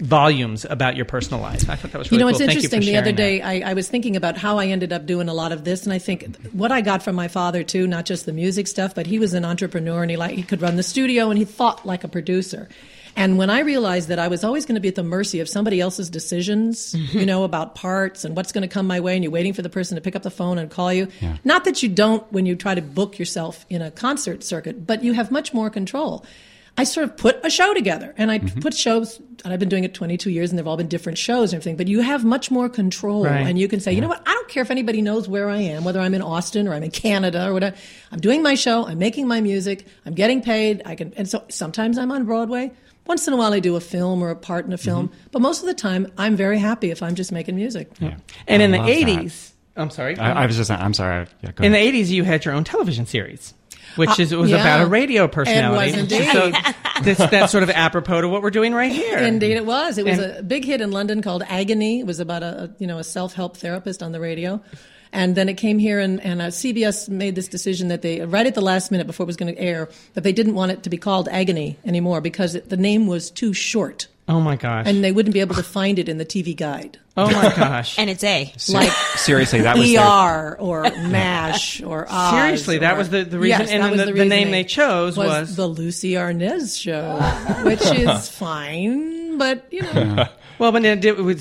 [SPEAKER 2] volumes about your personal life. I thought that was really
[SPEAKER 9] it's
[SPEAKER 2] cool. Thank you for
[SPEAKER 9] interesting. The other
[SPEAKER 2] sharing
[SPEAKER 9] day, I was thinking about how I ended up doing a lot of this, and I think what I got from my father too, not just the music stuff, but he was an entrepreneur, and he could run the studio, and he thought like a producer. And when I realized that I was always going to be at the mercy of somebody else's decisions, about parts and what's going to come my way, and you're waiting for the person to pick up the phone and call you.
[SPEAKER 10] Yeah.
[SPEAKER 9] Not that you don't when you try to book yourself in a concert circuit, but you have much more control. I sort of put a show together, and I put shows, and I've been doing it 22 years, and they've all been different shows and everything, but you have much more control,
[SPEAKER 2] Right.
[SPEAKER 9] and you can say, you know what, I don't care if anybody knows where I am, whether I'm in Austin or I'm in Canada or whatever. I'm doing my show, I'm making my music, I'm getting paid, and so sometimes I'm on Broadway. Once in a while I do a film or a part in a film, but most of the time I'm very happy if I'm just making music.
[SPEAKER 10] Yeah.
[SPEAKER 2] And in the
[SPEAKER 10] I love that.
[SPEAKER 2] 80s, I'm sorry.
[SPEAKER 10] I was just, I'm sorry. Yeah, go
[SPEAKER 2] In the
[SPEAKER 10] ahead.
[SPEAKER 2] 80s, you had your own television series, which was
[SPEAKER 9] yeah.
[SPEAKER 2] about a radio personality.
[SPEAKER 9] It was indeed.
[SPEAKER 2] So that's sort of apropos to what we're doing right here.
[SPEAKER 9] Indeed, it was. It was
[SPEAKER 2] And-
[SPEAKER 9] a big hit in London called Agony. It was about a self-help therapist on the radio. And then it came here, and CBS made this decision that they, right at the last minute before it was going to air, that they didn't want it to be called Agony anymore because the name was too short.
[SPEAKER 2] Oh, my gosh.
[SPEAKER 9] And they wouldn't be able to find it in the TV guide.
[SPEAKER 2] Oh, my gosh.
[SPEAKER 4] And it's A.
[SPEAKER 9] Like
[SPEAKER 10] Seriously, that was their-
[SPEAKER 9] ER or MASH or Oz.
[SPEAKER 2] Seriously, that
[SPEAKER 9] or-
[SPEAKER 2] was the reason.
[SPEAKER 9] Yes,
[SPEAKER 2] and
[SPEAKER 9] that
[SPEAKER 2] then
[SPEAKER 9] was
[SPEAKER 2] the
[SPEAKER 9] reason
[SPEAKER 2] name they chose was
[SPEAKER 9] The Lucy Arnaz Show, which is fine, but,
[SPEAKER 2] Well, but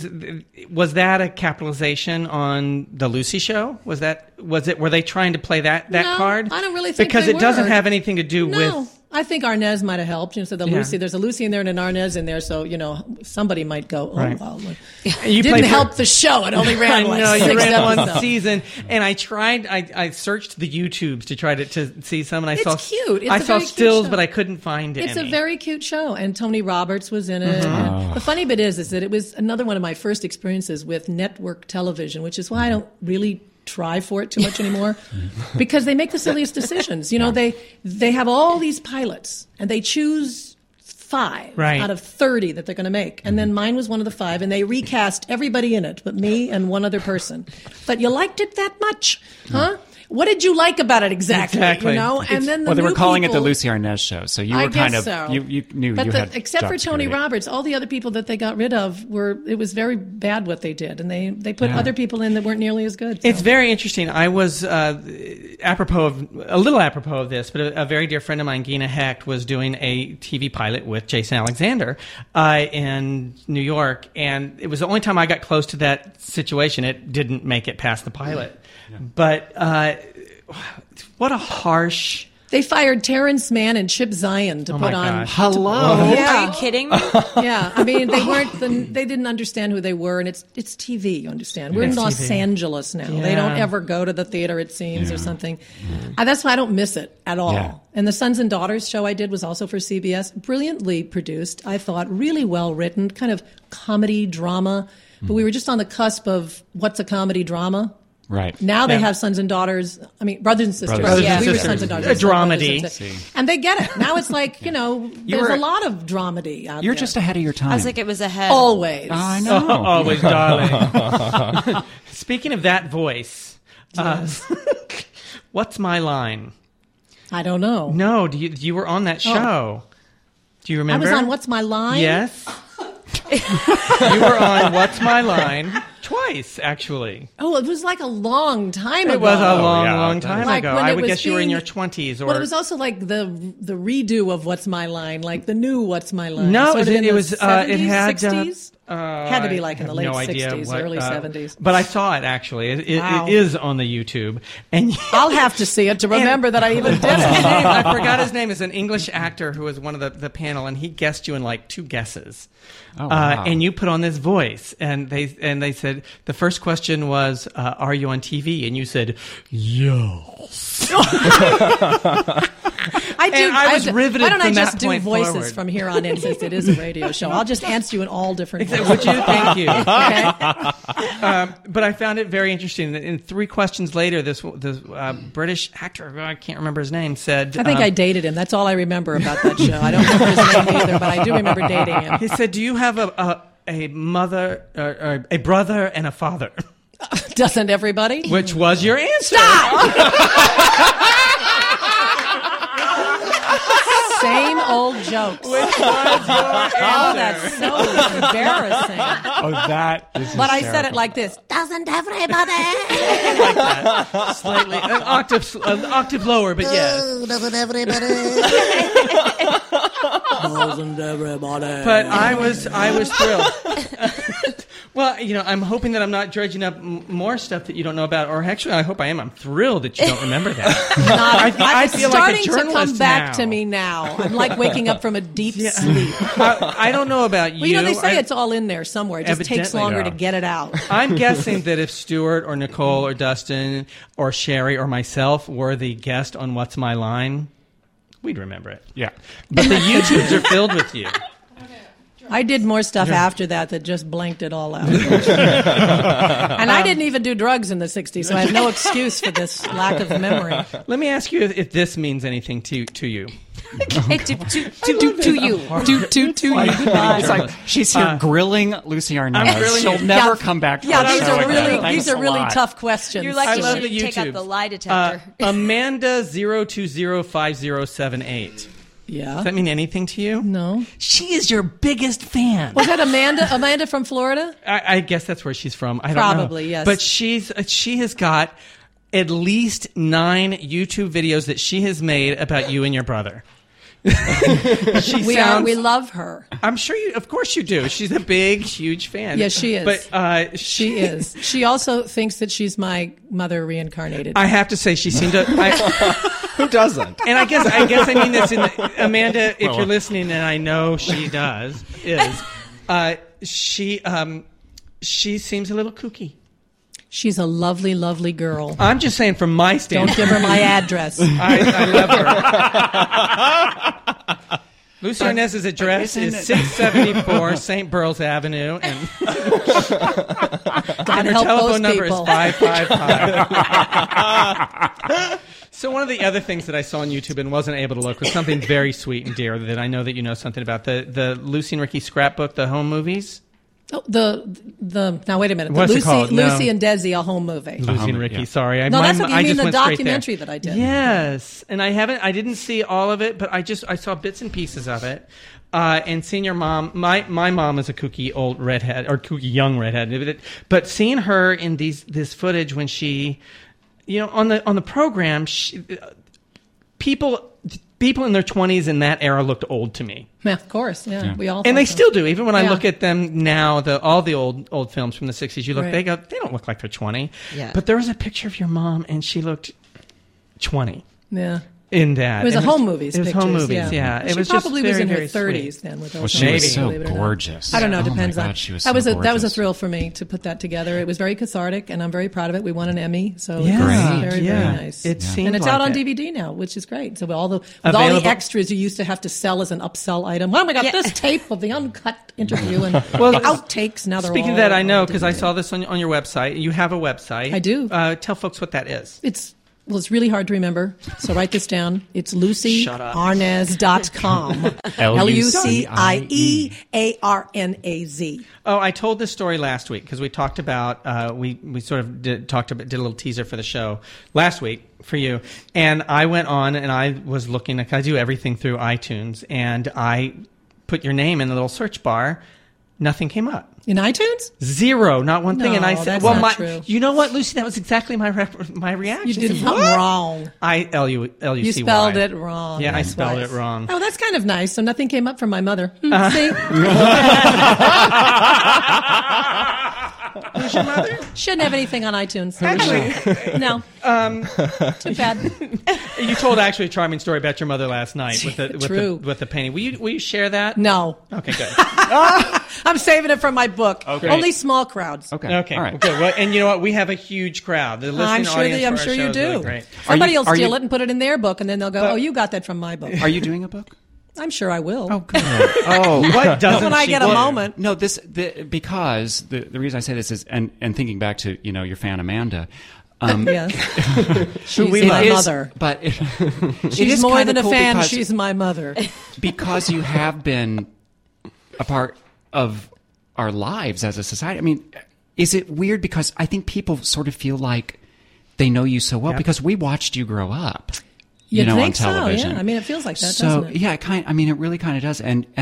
[SPEAKER 2] was that a capitalization on the Lucy Show? Was it? Were they trying to play that
[SPEAKER 9] No,
[SPEAKER 2] card?
[SPEAKER 9] I don't really think
[SPEAKER 2] because
[SPEAKER 9] they
[SPEAKER 2] it doesn't
[SPEAKER 9] were.
[SPEAKER 2] have anything to do
[SPEAKER 9] No,
[SPEAKER 2] with.
[SPEAKER 9] I think Arnaz might have helped. So the
[SPEAKER 2] Yeah.
[SPEAKER 9] Lucy, there's a Lucy in there and an Arnaz in there, so somebody might go, oh
[SPEAKER 2] Right.
[SPEAKER 9] well.
[SPEAKER 2] You
[SPEAKER 9] Didn't
[SPEAKER 2] played
[SPEAKER 9] help the show. It only ran
[SPEAKER 2] I
[SPEAKER 9] like
[SPEAKER 2] know, you
[SPEAKER 9] 6
[SPEAKER 2] ran one
[SPEAKER 9] episodes.
[SPEAKER 2] season, and I tried. I searched the YouTubes to try to see some, and I
[SPEAKER 9] It's
[SPEAKER 2] saw
[SPEAKER 9] cute. It's
[SPEAKER 2] I
[SPEAKER 9] a
[SPEAKER 2] saw
[SPEAKER 9] very cute
[SPEAKER 2] stills,
[SPEAKER 9] show.
[SPEAKER 2] but I couldn't find
[SPEAKER 9] It's
[SPEAKER 2] any.
[SPEAKER 9] a very cute show, and Tony Roberts was in it. And the funny bit is that it was another one of my first experiences with network television, which is why I don't really try for it too much anymore, because they make the silliest decisions. They have all these pilots, and they choose 5
[SPEAKER 2] Right.
[SPEAKER 9] out of 30 that they're going to make, and then mine was one of the 5, and they recast everybody in it but me and one other person. But you liked it that much, huh? What did you like about it exactly?
[SPEAKER 2] Exactly.
[SPEAKER 9] And then the
[SPEAKER 10] Well, they were
[SPEAKER 9] new
[SPEAKER 10] calling it the
[SPEAKER 9] people-
[SPEAKER 10] Lucy Arnaz Show, so you
[SPEAKER 9] I
[SPEAKER 10] were kind
[SPEAKER 9] guess
[SPEAKER 10] of
[SPEAKER 9] so.
[SPEAKER 10] you knew
[SPEAKER 9] But
[SPEAKER 10] you had
[SPEAKER 9] except for
[SPEAKER 10] job
[SPEAKER 9] Tony
[SPEAKER 10] security.
[SPEAKER 9] Roberts, all the other people that they got rid of it was very bad what they did, and they put other people in that weren't nearly as good. So.
[SPEAKER 2] It's very interesting. I was a little apropos of this, but a very dear friend of mine, Gina Hecht, was doing a TV pilot with Jason Alexander in New York, and it was the only time I got close to that situation. It didn't make it past the pilot, but what a harsh.
[SPEAKER 9] They fired Terrence Mann and Chip Zien to
[SPEAKER 2] Oh
[SPEAKER 9] put
[SPEAKER 2] my
[SPEAKER 9] on.
[SPEAKER 2] gosh.
[SPEAKER 10] Hello.
[SPEAKER 9] Yeah.
[SPEAKER 4] Are you kidding me?
[SPEAKER 9] Yeah, I mean they didn't understand who they were, and it's TV. You understand? We're in
[SPEAKER 2] It's
[SPEAKER 9] Los
[SPEAKER 2] TV.
[SPEAKER 9] Angeles now.
[SPEAKER 2] Yeah.
[SPEAKER 9] They don't ever go to the theater, it seems, or something. That's why I don't miss it at all.
[SPEAKER 10] Yeah.
[SPEAKER 9] And the Sons and Daughters show I did was also for CBS, brilliantly produced. I thought really well written, kind of comedy drama. But we were just on the cusp of what's a comedy drama.
[SPEAKER 10] Right.
[SPEAKER 9] Now they
[SPEAKER 2] Yeah.
[SPEAKER 9] have sons and daughters. I mean, brothers and sisters.
[SPEAKER 10] Brothers
[SPEAKER 2] and
[SPEAKER 9] We were
[SPEAKER 2] sisters.
[SPEAKER 9] sons and daughters.
[SPEAKER 2] A dramedy.
[SPEAKER 9] Brothers and sisters. And they get it. Now it's like, there's
[SPEAKER 10] were-
[SPEAKER 9] a lot of dramedy out
[SPEAKER 10] You're
[SPEAKER 9] there.
[SPEAKER 10] just ahead of your time.
[SPEAKER 4] I was like, it was ahead.
[SPEAKER 9] Always.
[SPEAKER 10] I know.
[SPEAKER 2] Always, darling. Speaking of that voice, what's my line?
[SPEAKER 9] I don't know.
[SPEAKER 2] No, you were on that show. Do you
[SPEAKER 9] I
[SPEAKER 2] remember?
[SPEAKER 9] was on What's My Line?
[SPEAKER 2] Yes. You were on What's My Line twice, actually.
[SPEAKER 9] Oh, it was like a long time ago.
[SPEAKER 2] It was a long,
[SPEAKER 10] yeah.
[SPEAKER 2] long time
[SPEAKER 9] Like
[SPEAKER 2] ago.
[SPEAKER 9] when
[SPEAKER 2] I
[SPEAKER 9] it
[SPEAKER 2] would
[SPEAKER 9] was
[SPEAKER 2] guess you were in
[SPEAKER 9] being-
[SPEAKER 2] your 20s. Or
[SPEAKER 9] Well, it was also like the redo of What's My Line, like the new What's My Line.
[SPEAKER 2] No,
[SPEAKER 9] Sort of in
[SPEAKER 2] it
[SPEAKER 9] the
[SPEAKER 2] was.
[SPEAKER 9] 70s,
[SPEAKER 2] It had
[SPEAKER 9] 60s? Had to be like in the
[SPEAKER 2] I
[SPEAKER 9] late
[SPEAKER 2] have no idea
[SPEAKER 9] 60s,
[SPEAKER 2] what,
[SPEAKER 9] early 70s.
[SPEAKER 2] But I saw it actually.
[SPEAKER 9] Wow.
[SPEAKER 2] It is on the YouTube, and
[SPEAKER 9] I'll have to see it to remember that I even did
[SPEAKER 2] What's his
[SPEAKER 9] it.
[SPEAKER 2] name? I forgot his name. Is an English actor who was one of the panel, and he guessed you in like 2 guesses.
[SPEAKER 10] Oh, wow.
[SPEAKER 2] And you put on this voice, and they said the first question was, "Are you on TV?" And you said, "Yes."
[SPEAKER 9] I do.
[SPEAKER 2] And I was riveted
[SPEAKER 9] Why don't I
[SPEAKER 2] from
[SPEAKER 9] just
[SPEAKER 2] that
[SPEAKER 9] do
[SPEAKER 2] point
[SPEAKER 9] voices
[SPEAKER 2] forward.
[SPEAKER 9] from here on in, since it is a radio show? I'll just answer you in all different voices.
[SPEAKER 2] Would you? Thank you.
[SPEAKER 9] Okay?
[SPEAKER 2] But I found it very interesting that in 3 questions later, this British actor, I can't remember his name, said,
[SPEAKER 9] I think I dated him. That's all I remember about that show. I don't remember his name either, but I do remember dating him.
[SPEAKER 2] he said, "Do you have a mother, or a brother, and a father?"
[SPEAKER 9] Doesn't everybody?
[SPEAKER 2] Which was your answer.
[SPEAKER 9] Same old joke. jokes.
[SPEAKER 2] Which was your answer?
[SPEAKER 9] Oh, that's so embarrassing.
[SPEAKER 10] Oh, that is
[SPEAKER 9] But I said it
[SPEAKER 10] hysterical.
[SPEAKER 9] like this. Doesn't everybody?
[SPEAKER 2] Like that. Slightly, an octave lower, but yes.
[SPEAKER 9] Doesn't everybody? Doesn't everybody?
[SPEAKER 2] But I was thrilled. Well, I'm hoping that I'm not dredging up more stuff that you don't know about, or actually, I hope I am. I'm thrilled that you don't remember that. I
[SPEAKER 9] It's
[SPEAKER 2] feel like a
[SPEAKER 9] starting to
[SPEAKER 2] journalist
[SPEAKER 9] come back
[SPEAKER 2] now.
[SPEAKER 9] to me now. I'm like waking up from a deep sleep.
[SPEAKER 2] I don't know about you.
[SPEAKER 9] Well, they say it's all in there somewhere. It just takes
[SPEAKER 2] Evidently.
[SPEAKER 9] longer
[SPEAKER 10] Yeah.
[SPEAKER 9] to get it out.
[SPEAKER 2] I'm guessing that if Stuart or Nicole or Dustin or Sherry or myself were the guest on What's My Line, we'd remember it.
[SPEAKER 10] Yeah.
[SPEAKER 2] But the YouTubes are filled with you.
[SPEAKER 9] I did more stuff after that just blanked it all out. And I didn't even do drugs in the 60s, so I have no excuse for this lack of memory.
[SPEAKER 2] Let me ask you if this means anything to you.
[SPEAKER 4] to you.
[SPEAKER 10] It's like she's here grilling Lucy Arnaz.
[SPEAKER 2] grilling
[SPEAKER 10] She'll
[SPEAKER 2] you.
[SPEAKER 10] never come back. To
[SPEAKER 9] Yeah,
[SPEAKER 10] our
[SPEAKER 9] these
[SPEAKER 10] show
[SPEAKER 9] are
[SPEAKER 10] again.
[SPEAKER 9] really
[SPEAKER 10] Thanks
[SPEAKER 9] these are
[SPEAKER 10] a
[SPEAKER 9] really
[SPEAKER 10] lot.
[SPEAKER 9] tough questions.
[SPEAKER 4] You're like,
[SPEAKER 2] I
[SPEAKER 4] you
[SPEAKER 2] love
[SPEAKER 4] should
[SPEAKER 2] the
[SPEAKER 4] take out
[SPEAKER 2] YouTubes.
[SPEAKER 4] the lie detector.
[SPEAKER 2] Amanda 0205078. Does
[SPEAKER 9] Yeah.
[SPEAKER 2] that mean anything to you?
[SPEAKER 9] No.
[SPEAKER 2] She is your biggest fan.
[SPEAKER 9] Was that Amanda? Amanda from Florida?
[SPEAKER 2] I guess that's where she's from. I don't
[SPEAKER 9] Probably,
[SPEAKER 2] know.
[SPEAKER 9] yes.
[SPEAKER 2] But she has got at least 9 YouTube videos that she has made about you and your brother.
[SPEAKER 9] We love her.
[SPEAKER 2] I'm sure you. Of course you do. She's a big, huge fan.
[SPEAKER 9] Yes, she is.
[SPEAKER 2] But
[SPEAKER 9] She is. She also thinks that she's my mother reincarnated.
[SPEAKER 2] I have to say, she seemed to.
[SPEAKER 11] Who doesn't?
[SPEAKER 2] And I guess I mean this in Amanda, if you're listening, and I know she does, she seems a little kooky.
[SPEAKER 9] She's a lovely, lovely girl.
[SPEAKER 2] I'm just saying, from my
[SPEAKER 9] Don't
[SPEAKER 2] standpoint,
[SPEAKER 9] give her my address.
[SPEAKER 2] I love her. Lucy Arnaz's address is 674 St. Burles Avenue, and
[SPEAKER 9] God
[SPEAKER 2] her
[SPEAKER 9] help those
[SPEAKER 2] telephone number is
[SPEAKER 9] people.
[SPEAKER 2] 555. So one of the other things that I saw on YouTube and wasn't able to look was something very sweet and dear that I know that you know something about, the Lucy and Ricky scrapbook, the home movies.
[SPEAKER 9] Oh, now wait a minute.
[SPEAKER 2] What's it called? No.
[SPEAKER 9] Lucy and Desi, a home movie.
[SPEAKER 2] Lucy and Ricky,
[SPEAKER 10] yeah.
[SPEAKER 2] sorry.
[SPEAKER 9] No, that's what you
[SPEAKER 2] I
[SPEAKER 9] mean,
[SPEAKER 2] just
[SPEAKER 9] the
[SPEAKER 2] went straight
[SPEAKER 9] documentary
[SPEAKER 2] there.
[SPEAKER 9] that I did.
[SPEAKER 2] Yes, and I didn't see all of it, but I saw bits and pieces of it. And seeing your mom, my mom is a kooky old redhead, or kooky young redhead, but seeing her in this footage when she, on the program, people in their 20s in that era looked old to me.
[SPEAKER 9] Yeah, of course. Yeah, we all.
[SPEAKER 2] And they
[SPEAKER 9] thought so.
[SPEAKER 2] still do. Even when I
[SPEAKER 9] Yeah.
[SPEAKER 2] look at them now, all the old films from the 60s, you look,
[SPEAKER 9] Right.
[SPEAKER 2] they don't look like they're 20.
[SPEAKER 9] Yeah.
[SPEAKER 2] But there was a picture of your mom, and she looked 20
[SPEAKER 9] Yeah.
[SPEAKER 2] in that.
[SPEAKER 9] It was
[SPEAKER 2] And
[SPEAKER 9] a home movies.
[SPEAKER 2] It was home
[SPEAKER 9] pictures,
[SPEAKER 2] movies, yeah. It
[SPEAKER 9] She
[SPEAKER 2] was
[SPEAKER 9] probably
[SPEAKER 2] just
[SPEAKER 9] was in
[SPEAKER 2] very,
[SPEAKER 9] her
[SPEAKER 2] very
[SPEAKER 9] 30s
[SPEAKER 2] sweet.
[SPEAKER 9] then with those.
[SPEAKER 10] Well, she was
[SPEAKER 9] movies,
[SPEAKER 10] so
[SPEAKER 9] believe it or not.
[SPEAKER 10] gorgeous.
[SPEAKER 9] I don't know.
[SPEAKER 10] Oh my
[SPEAKER 9] Depends on.
[SPEAKER 10] God, she was
[SPEAKER 9] that
[SPEAKER 10] so
[SPEAKER 9] was a
[SPEAKER 10] gorgeous.
[SPEAKER 9] thrill for me to put that together. It was very cathartic, and I'm very proud of it. We won an Emmy, so it
[SPEAKER 2] Yeah,
[SPEAKER 9] was
[SPEAKER 10] Great.
[SPEAKER 9] very
[SPEAKER 2] yeah.
[SPEAKER 9] very nice.
[SPEAKER 2] It seemed
[SPEAKER 9] and it's
[SPEAKER 2] like
[SPEAKER 9] out on
[SPEAKER 2] it.
[SPEAKER 9] DVD now, which is great. So with all the
[SPEAKER 2] Available-
[SPEAKER 9] extras you used to have to sell as an upsell item. Well, we got this tape of the uncut interview and
[SPEAKER 2] Well,
[SPEAKER 9] outtakes. Now they're
[SPEAKER 2] Speaking
[SPEAKER 9] all
[SPEAKER 2] of that, I know
[SPEAKER 9] on
[SPEAKER 2] because I
[SPEAKER 9] DVD.
[SPEAKER 2] saw this on your website. You have a website.
[SPEAKER 9] I do.
[SPEAKER 2] Tell folks what that is.
[SPEAKER 9] It's really hard to remember, so write this down. It's LucyArnaz.com. LucyIeArnaz.
[SPEAKER 2] Oh, I told this story last week because we talked about we sort of did a little teaser for the show last week for you, and I went on and I was looking. Like I do everything through iTunes, and I put your name in the little search bar. Nothing came up.
[SPEAKER 9] In iTunes?
[SPEAKER 2] Zero, not one thing.
[SPEAKER 9] No,
[SPEAKER 2] And I said,
[SPEAKER 9] that's
[SPEAKER 2] "Well,
[SPEAKER 9] not true.
[SPEAKER 2] you know what, Lucy? That was exactly my reaction."
[SPEAKER 9] You did
[SPEAKER 2] I said,
[SPEAKER 9] something
[SPEAKER 2] "What?"
[SPEAKER 9] wrong.
[SPEAKER 2] L-U-C-Y.
[SPEAKER 9] You spelled it wrong.
[SPEAKER 2] Yeah, I
[SPEAKER 9] That's
[SPEAKER 2] spelled
[SPEAKER 9] why.
[SPEAKER 2] it wrong.
[SPEAKER 9] Oh, that's kind of nice. So nothing came up from my mother. See?
[SPEAKER 2] Who's your mother?
[SPEAKER 9] Shouldn't have anything on iTunes.
[SPEAKER 2] Actually,
[SPEAKER 9] No. Too bad.
[SPEAKER 2] you told actually a charming story about your mother last night with
[SPEAKER 9] True.
[SPEAKER 2] the painting. Will you share that?
[SPEAKER 9] No.
[SPEAKER 2] Okay, good.
[SPEAKER 9] I'm saving it for my book.
[SPEAKER 10] Okay.
[SPEAKER 9] Only small crowds.
[SPEAKER 10] Okay.
[SPEAKER 2] Okay,
[SPEAKER 10] All right.
[SPEAKER 2] good. Well, and you know what? We have a huge crowd. The listening audience
[SPEAKER 9] I'm
[SPEAKER 2] for our
[SPEAKER 9] sure
[SPEAKER 2] show
[SPEAKER 9] you
[SPEAKER 2] is really
[SPEAKER 9] do.
[SPEAKER 2] great.
[SPEAKER 9] Somebody will
[SPEAKER 10] are
[SPEAKER 9] steal
[SPEAKER 10] you-
[SPEAKER 9] it and put it in their book, and then they'll go, "Oh, you got that from my book."
[SPEAKER 10] Are you doing a book?
[SPEAKER 9] I'm sure I will.
[SPEAKER 10] Oh, good.
[SPEAKER 11] Oh,
[SPEAKER 2] What doesn't
[SPEAKER 9] when I
[SPEAKER 2] she
[SPEAKER 9] get a
[SPEAKER 2] do?
[SPEAKER 9] moment.
[SPEAKER 10] No, because the reason I say this is, and thinking back to your fan Amanda,
[SPEAKER 9] Yes. She's
[SPEAKER 2] we
[SPEAKER 9] my
[SPEAKER 2] love.
[SPEAKER 9] mother.
[SPEAKER 10] but it
[SPEAKER 9] She's
[SPEAKER 10] is
[SPEAKER 9] more
[SPEAKER 10] kinda
[SPEAKER 9] than a
[SPEAKER 10] cool
[SPEAKER 9] fan.
[SPEAKER 10] because-
[SPEAKER 9] She's my mother.
[SPEAKER 10] because you have been a part of our lives as a society. I mean, is it weird because I think people sort of feel like they know you so well
[SPEAKER 2] Yep.
[SPEAKER 10] because we watched you grow up.
[SPEAKER 9] You'd
[SPEAKER 10] on
[SPEAKER 9] think so,
[SPEAKER 10] television.
[SPEAKER 9] yeah. I mean, it feels like that,
[SPEAKER 10] so,
[SPEAKER 9] doesn't it?
[SPEAKER 10] yeah, it really kind of does. And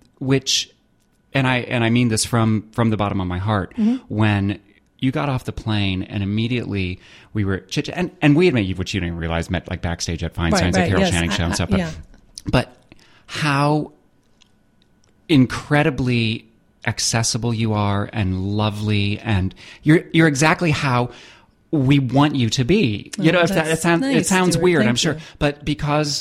[SPEAKER 10] I mean this from the bottom of my heart. When you got off the plane and immediately we were and we had met, which you didn't realize, met like backstage at Feinstein's at Carol Channing show and stuff. But how incredibly accessible you are and lovely, and you're exactly how we want you to be. If that it sounds
[SPEAKER 9] Stuart.
[SPEAKER 10] weird,
[SPEAKER 9] Thank
[SPEAKER 10] I'm sure,
[SPEAKER 9] you.
[SPEAKER 10] but because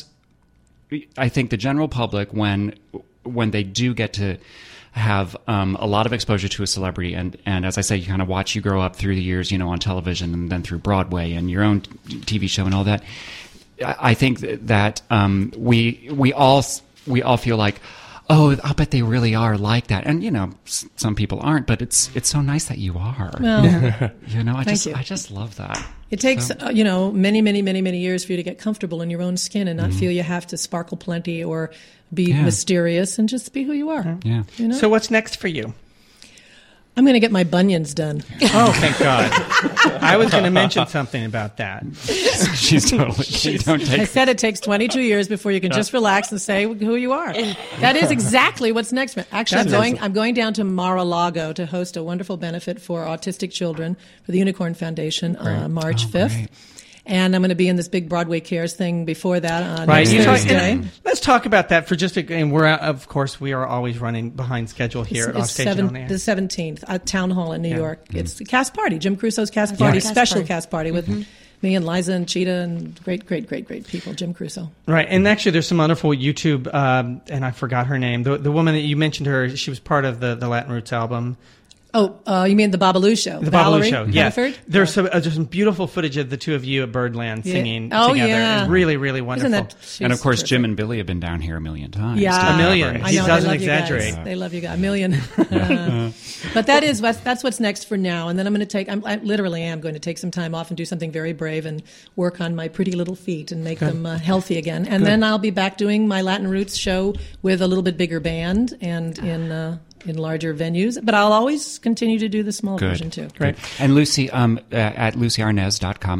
[SPEAKER 10] I think the general public, when they do get to have a lot of exposure to a celebrity, and as I say, you kind of watch you grow up through the years, on television and then through Broadway and your own TV show and all that. I think that we all feel like, oh, I bet they really are like that, and some people aren't, but it's so nice that you are.
[SPEAKER 9] Well,
[SPEAKER 10] I just love that.
[SPEAKER 9] It takes, many, many, many, many years for you to get comfortable in your own skin and not feel you have to sparkle plenty or be mysterious, and just be who you are.
[SPEAKER 10] Yeah.
[SPEAKER 2] So what's next for you?
[SPEAKER 9] I'm going to get my bunions done.
[SPEAKER 2] Oh, thank God. I was going to mention something about that.
[SPEAKER 10] She's totally.
[SPEAKER 9] I said it takes 22 years before you can just relax and say who you are. That is exactly what's next. Actually, I'm going down to Mar-a-Lago to host a wonderful benefit for autistic children for the Unicorn Foundation March 5th.
[SPEAKER 10] Great.
[SPEAKER 9] And I'm going to be in this big Broadway Cares thing before that on
[SPEAKER 2] Right.
[SPEAKER 9] Thursday.
[SPEAKER 2] Let's talk about that for just a. And we are always running behind schedule here at Offstage and On Air.
[SPEAKER 9] The 17th at Town Hall in New York. It's the cast party, Jim Crusoe's cast party, special cast party with me and Liza and Cheetah and great people, Jim Crusoe.
[SPEAKER 2] Right, and actually there's some wonderful YouTube, and I forgot her name. The woman that you mentioned, she was part of the Latin Roots album.
[SPEAKER 9] Oh, you mean the Babalu Show?
[SPEAKER 2] The
[SPEAKER 9] Valerie
[SPEAKER 2] Babalu Show, yes.
[SPEAKER 9] Hannaford?
[SPEAKER 2] There's some beautiful footage of the two of you at Birdland singing
[SPEAKER 9] Oh,
[SPEAKER 2] together.
[SPEAKER 9] yeah.
[SPEAKER 2] It's really, really wonderful.
[SPEAKER 10] And of course, Jim and Billy have been down here a million times.
[SPEAKER 9] Yeah.
[SPEAKER 2] A million.
[SPEAKER 9] I
[SPEAKER 2] He
[SPEAKER 9] know,
[SPEAKER 2] doesn't
[SPEAKER 9] they love
[SPEAKER 2] exaggerate.
[SPEAKER 9] You guys. They love you guys. A million. But that's what's next for now. And then I'm going to take, I literally am going to take some time off and do something very brave and work on my pretty little feet and make them healthy again. And then I'll be back doing my Latin Roots show with a little bit bigger band and in larger venues, but I'll always continue to do the small version too.
[SPEAKER 2] Great.
[SPEAKER 10] And Lucy, at LucyArnaz.com,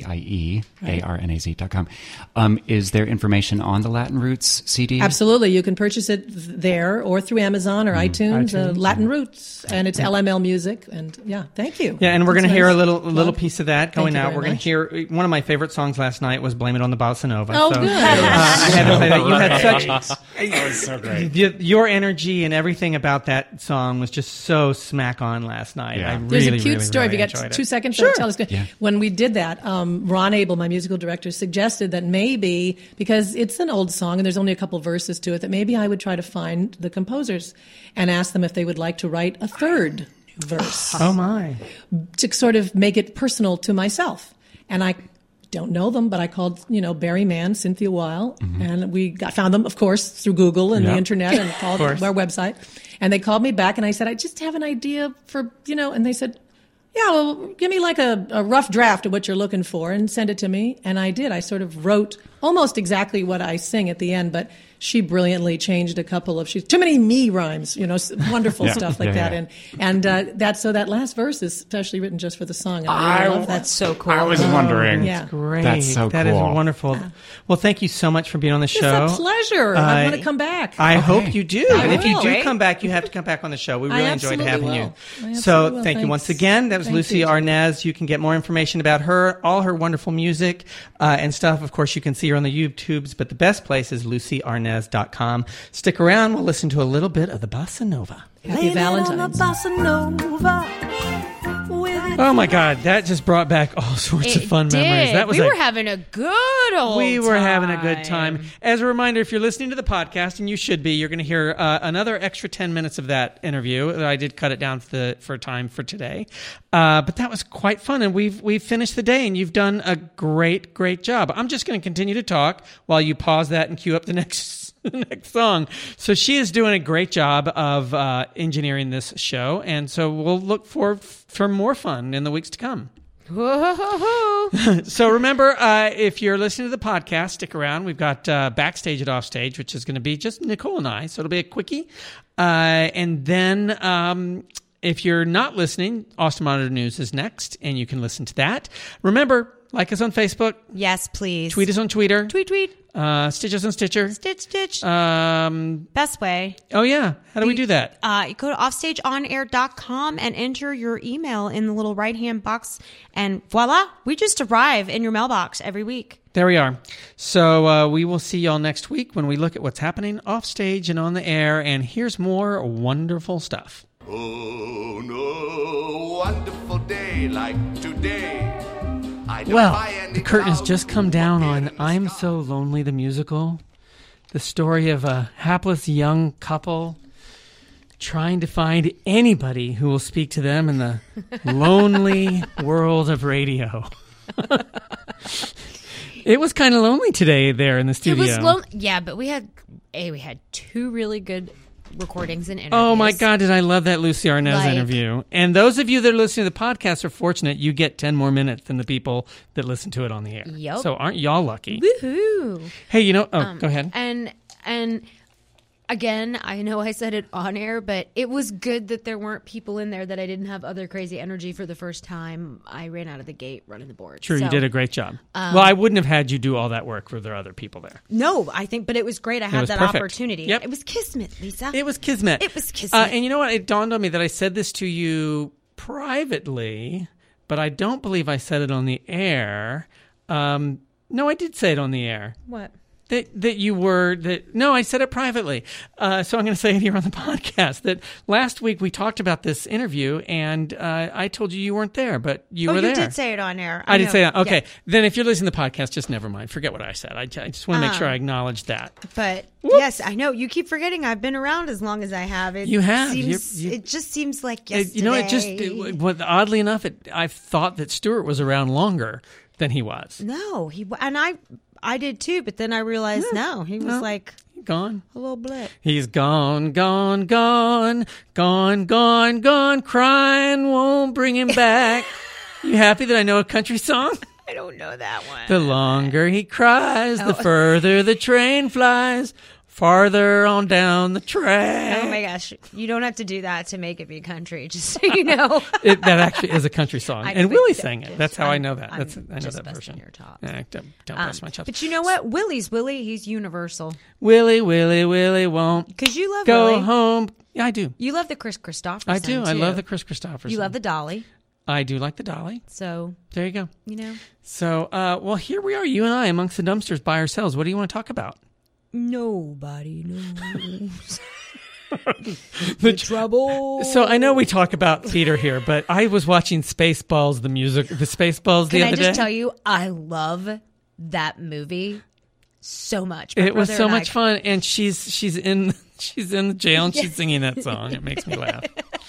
[SPEAKER 10] LucyIEARNAZ.com, is there information on the Latin Roots CD?
[SPEAKER 9] Absolutely. You can purchase it there or through Amazon or iTunes, Latin Roots, and it's LML Music. And thank you.
[SPEAKER 2] Yeah, and we're going to
[SPEAKER 9] That's
[SPEAKER 2] hear a
[SPEAKER 9] nice.
[SPEAKER 2] little piece of that going
[SPEAKER 9] Thank you
[SPEAKER 2] out. We're
[SPEAKER 9] very
[SPEAKER 2] going to hear one of my favorite songs last night was "Blame It on the Bossa Nova."
[SPEAKER 9] Oh,
[SPEAKER 2] so,
[SPEAKER 9] good.
[SPEAKER 2] I had to say that you had such
[SPEAKER 11] That was so great.
[SPEAKER 2] your energy and everything about that song was just so smack on last night.
[SPEAKER 10] Yeah.
[SPEAKER 2] I
[SPEAKER 9] There's
[SPEAKER 2] really,
[SPEAKER 9] a cute
[SPEAKER 2] really,
[SPEAKER 9] story.
[SPEAKER 2] really
[SPEAKER 9] If you got
[SPEAKER 2] enjoyed
[SPEAKER 9] 2
[SPEAKER 2] it.
[SPEAKER 9] seconds
[SPEAKER 2] Sure.
[SPEAKER 9] to tell us.
[SPEAKER 10] Yeah.
[SPEAKER 9] When we did that, Ron Abel, my musical director, suggested that maybe, because it's an old song and there's only a couple verses to it, that maybe I would try to find the composers and ask them if they would like to write a third verse
[SPEAKER 2] Oh my!
[SPEAKER 9] to sort of make it personal to myself. And I don't know them, but I called, Barry Mann, Cynthia Weil, and we found them, of course, through Google and the internet and called our website. And they called me back and I said, I just have an idea for, and they said, yeah, well, give me like a rough draft of what you're looking for and send it to me. And I did. I sort of wrote almost exactly what I sing at the end, but she brilliantly changed a couple of too many me rhymes, wonderful stuff like that.
[SPEAKER 10] Yeah.
[SPEAKER 9] And that last verse is especially written just for the song. And I really love that.
[SPEAKER 4] That's so cool.
[SPEAKER 10] I was wondering.
[SPEAKER 9] Yeah.
[SPEAKER 2] Great.
[SPEAKER 10] That's so
[SPEAKER 2] That is
[SPEAKER 10] cool.
[SPEAKER 2] wonderful. Well, thank you so much for being on the show.
[SPEAKER 9] It's a pleasure. I want to come back.
[SPEAKER 2] I hope you do.
[SPEAKER 9] I
[SPEAKER 2] And if you
[SPEAKER 9] will.
[SPEAKER 2] do come back, you have to come back on the show. We
[SPEAKER 9] I
[SPEAKER 2] really enjoyed
[SPEAKER 9] absolutely
[SPEAKER 2] having
[SPEAKER 9] will.
[SPEAKER 2] you.
[SPEAKER 9] I absolutely
[SPEAKER 2] So
[SPEAKER 9] will.
[SPEAKER 2] thank you once
[SPEAKER 9] Thanks.
[SPEAKER 2] again. That was
[SPEAKER 9] Thank
[SPEAKER 2] Lucy
[SPEAKER 9] you.
[SPEAKER 2] Arnaz. You can get more information about her, all her wonderful music and stuff. Of course, you can see her on the YouTubes, but the best place is LucyArnaz.com. Stick around. We'll listen to a little bit of the Bossa Nova.
[SPEAKER 9] Happy Valentine's.
[SPEAKER 2] Oh my God, that just brought back all sorts of fun memories. That was
[SPEAKER 4] we
[SPEAKER 2] like,
[SPEAKER 4] were having a good old
[SPEAKER 2] we were having a good time. As a reminder, if you're listening to the podcast, and you should be, you're going to hear another extra 10 minutes of that interview. I did cut it down for time for today, but that was quite fun, and we've finished the day, and you've done a great job. I'm just going to continue to talk while you pause that and cue up the next song. So she is doing a great job of engineering this show, and so we'll look for more fun in the weeks to come. So remember, if you're listening to the podcast, stick around. We've got Backstage at Offstage, which is going to be just Nicole and I, so it'll be a quickie. And then if you're not listening, Austin Monitor News is next, and you can listen to that. Remember, Like us on Facebook.
[SPEAKER 4] Yes, please.
[SPEAKER 2] Tweet us on Twitter.
[SPEAKER 4] Tweet.
[SPEAKER 2] Stitch us on Stitcher.
[SPEAKER 4] Stitch.
[SPEAKER 2] Um,
[SPEAKER 4] Best way.
[SPEAKER 2] Oh, yeah. How do we do that?
[SPEAKER 4] You go to offstageonair.com and enter your email in the little right-hand box. And voila, we just arrive in your mailbox every week.
[SPEAKER 2] There we are. So we will see y'all next week when we look at what's happening off stage and on the air. And here's more wonderful stuff.
[SPEAKER 12] Oh, no wonderful day like today.
[SPEAKER 2] Well, the curtain has just come down on I'm So Lonely, the musical. The story of a hapless young couple trying to find anybody who will speak to them in the lonely world of radio. It was kind of lonely today there in the studio.
[SPEAKER 4] It was lonely. Yeah, but we had two really good recordings and interviews.
[SPEAKER 2] Oh my God, did I love that Lucy Arnaz interview. And those of you that are listening to the podcast are fortunate. You get 10 more minutes than the people that listen to it on the air.
[SPEAKER 4] Yep.
[SPEAKER 2] So aren't y'all lucky?
[SPEAKER 4] Woohoo.
[SPEAKER 2] Hey, go ahead.
[SPEAKER 4] And again, I know I said it on air, but it was good that there weren't people in there that I didn't have other crazy energy for the first time. I ran out of the gate running the board.
[SPEAKER 2] Sure, you did a great job. Well, I wouldn't have had you do all that work were there other people there.
[SPEAKER 4] No, but it was great. I had that
[SPEAKER 2] perfect.
[SPEAKER 4] Opportunity.
[SPEAKER 2] Yep.
[SPEAKER 4] It was kismet, Lisa.
[SPEAKER 2] It was kismet. And you know what? It dawned on me that I said this to you privately, but I don't believe I said it on the air. No, I did say it on the air.
[SPEAKER 4] What?
[SPEAKER 2] No, I said it privately. So I'm going to say it here on the podcast that last week we talked about this interview and I told you weren't there, but you were there.
[SPEAKER 4] Oh, you did say it on air.
[SPEAKER 2] I did say that. Okay.
[SPEAKER 4] Yeah.
[SPEAKER 2] Then if you're listening to the podcast, just never mind. Forget what I said. I just want to make sure I acknowledge that.
[SPEAKER 4] But yes, I know. You keep forgetting I've been around as long as I have.
[SPEAKER 2] You have.
[SPEAKER 4] It just seems like yesterday.
[SPEAKER 2] Oddly enough, I've thought that Stuart was around longer than he was.
[SPEAKER 4] No, I did too, but then I realized he was like
[SPEAKER 2] gone.
[SPEAKER 4] A little blip.
[SPEAKER 2] He's gone, gone, crying won't bring him back. You happy that I know a country song?
[SPEAKER 4] I don't know that one.
[SPEAKER 2] The longer he cries, the further the train flies. Farther on down the track.
[SPEAKER 4] Oh my gosh. You don't have to do that to make it be country, just so you know.
[SPEAKER 2] That actually is a country song. And Willie sang it. That's how I know that. I know that version.
[SPEAKER 4] Your top.
[SPEAKER 2] Don't bust my chops.
[SPEAKER 4] But you know what? Willie's Willie. He's universal.
[SPEAKER 2] Willie won't.
[SPEAKER 4] Because you love
[SPEAKER 2] go
[SPEAKER 4] Willie.
[SPEAKER 2] Home. Yeah, I do.
[SPEAKER 4] You love the Chris Christopherson.
[SPEAKER 2] I do.
[SPEAKER 4] Too.
[SPEAKER 2] I love the Chris Christopherson.
[SPEAKER 4] You love the Dolly.
[SPEAKER 2] I do like the Dolly.
[SPEAKER 4] So
[SPEAKER 2] there you go.
[SPEAKER 4] You know.
[SPEAKER 2] So, well, here we are, you and I, amongst the dumpsters by ourselves. What do you want to talk about?
[SPEAKER 4] Nobody knows. The trouble.
[SPEAKER 2] So I know we talk about theater here, but I was watching Spaceballs, the Spaceballs the other day.
[SPEAKER 4] Can I just tell you, I love that movie so much.
[SPEAKER 2] It was so much fun, and she's in the jail and she's singing that song. It makes me laugh.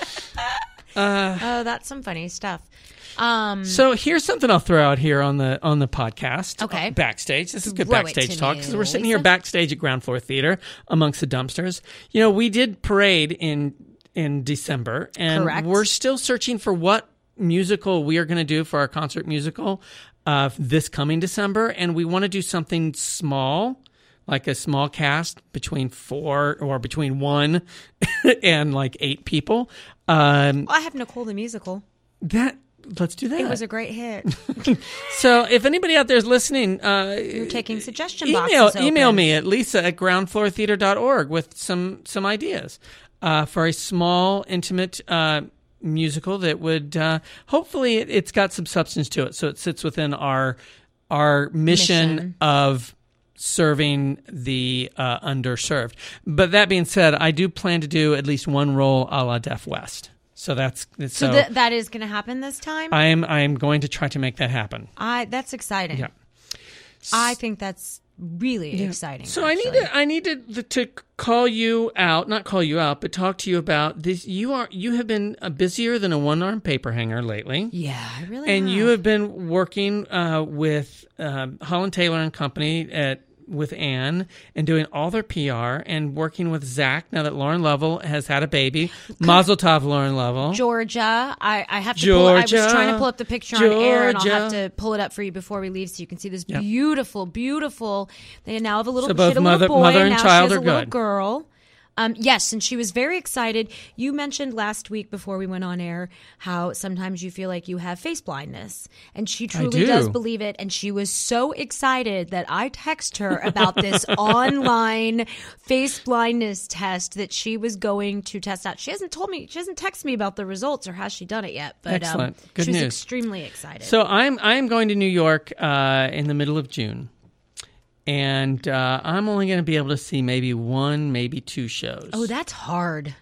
[SPEAKER 4] Oh, that's some funny stuff.
[SPEAKER 2] So here's something I'll throw out here on the podcast.
[SPEAKER 4] Okay.
[SPEAKER 2] Backstage. This is good backstage talk because we're sitting here backstage at Ground Floor Theater amongst the dumpsters. You know, we did Parade in December, and
[SPEAKER 4] Correct.
[SPEAKER 2] We're still searching for what musical we are going to do for our concert musical this coming December, and we want to do something small, like a small cast between 4 or between 1 and like 8 people.
[SPEAKER 4] I have Nicole the Musical.
[SPEAKER 2] Let's do that.
[SPEAKER 4] It was a great hit.
[SPEAKER 2] So if anybody out there is listening,
[SPEAKER 4] you're taking suggestion boxes
[SPEAKER 2] email me at lisa@groundfloortheater.org with some ideas for a small, intimate musical that would hopefully it's got some substance to it, so it sits within our mission of serving the underserved. But that being said, I do plan to do at least one role a la Deaf West. So that
[SPEAKER 4] is going to happen this time?
[SPEAKER 2] I am going to try to make that happen.
[SPEAKER 4] That's exciting.
[SPEAKER 2] Yeah.
[SPEAKER 4] I think that's really exciting.
[SPEAKER 2] So
[SPEAKER 4] actually.
[SPEAKER 2] I need to call you out, not call you out, but talk to you about this. You have been busier than a one-armed paper hanger lately.
[SPEAKER 4] Yeah, I really
[SPEAKER 2] and
[SPEAKER 4] have.
[SPEAKER 2] You have been working with Holland Taylor and Company with Anne and doing all their PR and working with Zach now that Lauren Lovell has had a baby. Mazel tov, Lauren Lovell.
[SPEAKER 4] Georgia. I have to I was trying to pull up the picture on air, and I'll have to pull it up for you before we leave so you can see this beautiful, beautiful. They now have a little,
[SPEAKER 2] so both
[SPEAKER 4] she had a little boy,
[SPEAKER 2] mother and
[SPEAKER 4] now
[SPEAKER 2] child
[SPEAKER 4] she has
[SPEAKER 2] are
[SPEAKER 4] a little
[SPEAKER 2] good.
[SPEAKER 4] girl. Yes, and she was very excited. You mentioned last week before we went on air how sometimes you feel like you have face blindness, and she truly does believe it. And she was so excited that I text her about this online face blindness test that she was going to test out. She hasn't texted me about the results or has she done it yet. But
[SPEAKER 2] excellent, good
[SPEAKER 4] she was
[SPEAKER 2] news.
[SPEAKER 4] Extremely excited.
[SPEAKER 2] So I'm going to New York in the middle of June. And I'm only going to be able to see maybe 1, maybe 2 shows.
[SPEAKER 4] Oh, that's hard.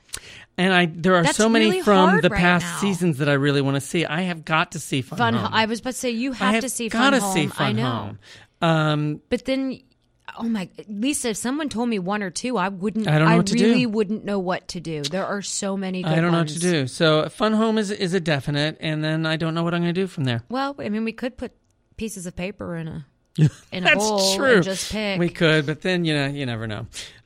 [SPEAKER 2] And there are
[SPEAKER 4] That's
[SPEAKER 2] so many
[SPEAKER 4] really
[SPEAKER 2] from
[SPEAKER 4] hard
[SPEAKER 2] the
[SPEAKER 4] right
[SPEAKER 2] past
[SPEAKER 4] now.
[SPEAKER 2] seasons that I really want to see. I have got to see Fun Home.
[SPEAKER 4] I was about to say, you have to see Fun
[SPEAKER 2] Home.
[SPEAKER 4] Home.
[SPEAKER 2] See Fun
[SPEAKER 4] I know.
[SPEAKER 2] Home.
[SPEAKER 4] But then, Lisa, if someone told me 1 or 2, I don't know
[SPEAKER 2] what to do.
[SPEAKER 4] really wouldn't know what to do. There are so many good
[SPEAKER 2] I don't know what
[SPEAKER 4] ones.
[SPEAKER 2] to do. So Fun Home is a definite, and then I don't know what I'm going to do from there.
[SPEAKER 4] Well, I mean, we could put pieces of paper in a
[SPEAKER 2] That's
[SPEAKER 4] bowl
[SPEAKER 2] true.
[SPEAKER 4] and just pick.
[SPEAKER 2] We could, but then you never know.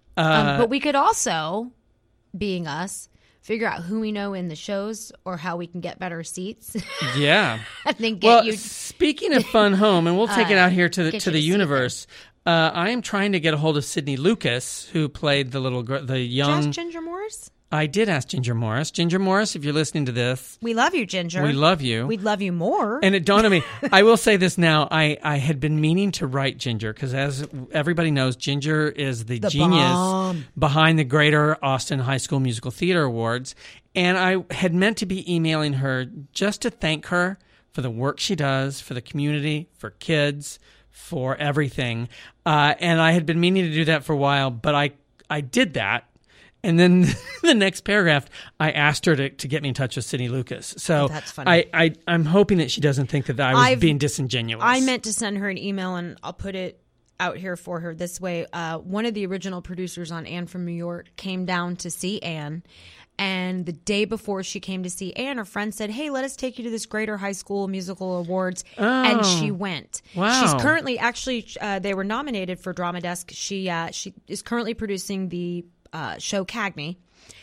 [SPEAKER 4] But we could also, being us, figure out who we know in the shows or how we can get better seats.
[SPEAKER 2] Yeah.
[SPEAKER 4] And then get you.
[SPEAKER 2] Speaking of Fun Home, and we'll take it out here to
[SPEAKER 4] get
[SPEAKER 2] the
[SPEAKER 4] you to
[SPEAKER 2] universe. I am trying to get a hold of Sydney Lucas, who played the young.
[SPEAKER 4] Just Ginger Morris?
[SPEAKER 2] I did ask Ginger Morris. Ginger Morris, if you're listening to this,
[SPEAKER 4] We love you, Ginger.
[SPEAKER 2] we love you.
[SPEAKER 4] We'd love you more.
[SPEAKER 2] And it dawned on me, I will say this now, I had been meaning to write Ginger, because as everybody knows, Ginger is the genius
[SPEAKER 4] bomb.
[SPEAKER 2] behind the Greater Austin High School Musical Theater Awards. And I had meant to be emailing her just to thank her for the work she does, for the community, for kids, for everything. And I had been meaning to do that for a while, but I did that. And then the next paragraph, I asked her to get me in touch with Sydney Lucas. So
[SPEAKER 4] that's funny.
[SPEAKER 2] I'm hoping that she doesn't think that I was being disingenuous.
[SPEAKER 4] I meant to send her an email, and I'll put it out here for her this way. One of the original producers on Anne from New York came down to see Anne. And the day before she came to see Anne, her friend said, "Hey, let us take you to this Greater High School Musical Awards."
[SPEAKER 2] Oh,
[SPEAKER 4] and she went.
[SPEAKER 2] wow.
[SPEAKER 4] She's currently, they were nominated for Drama Desk. She is currently producing the show Cagney.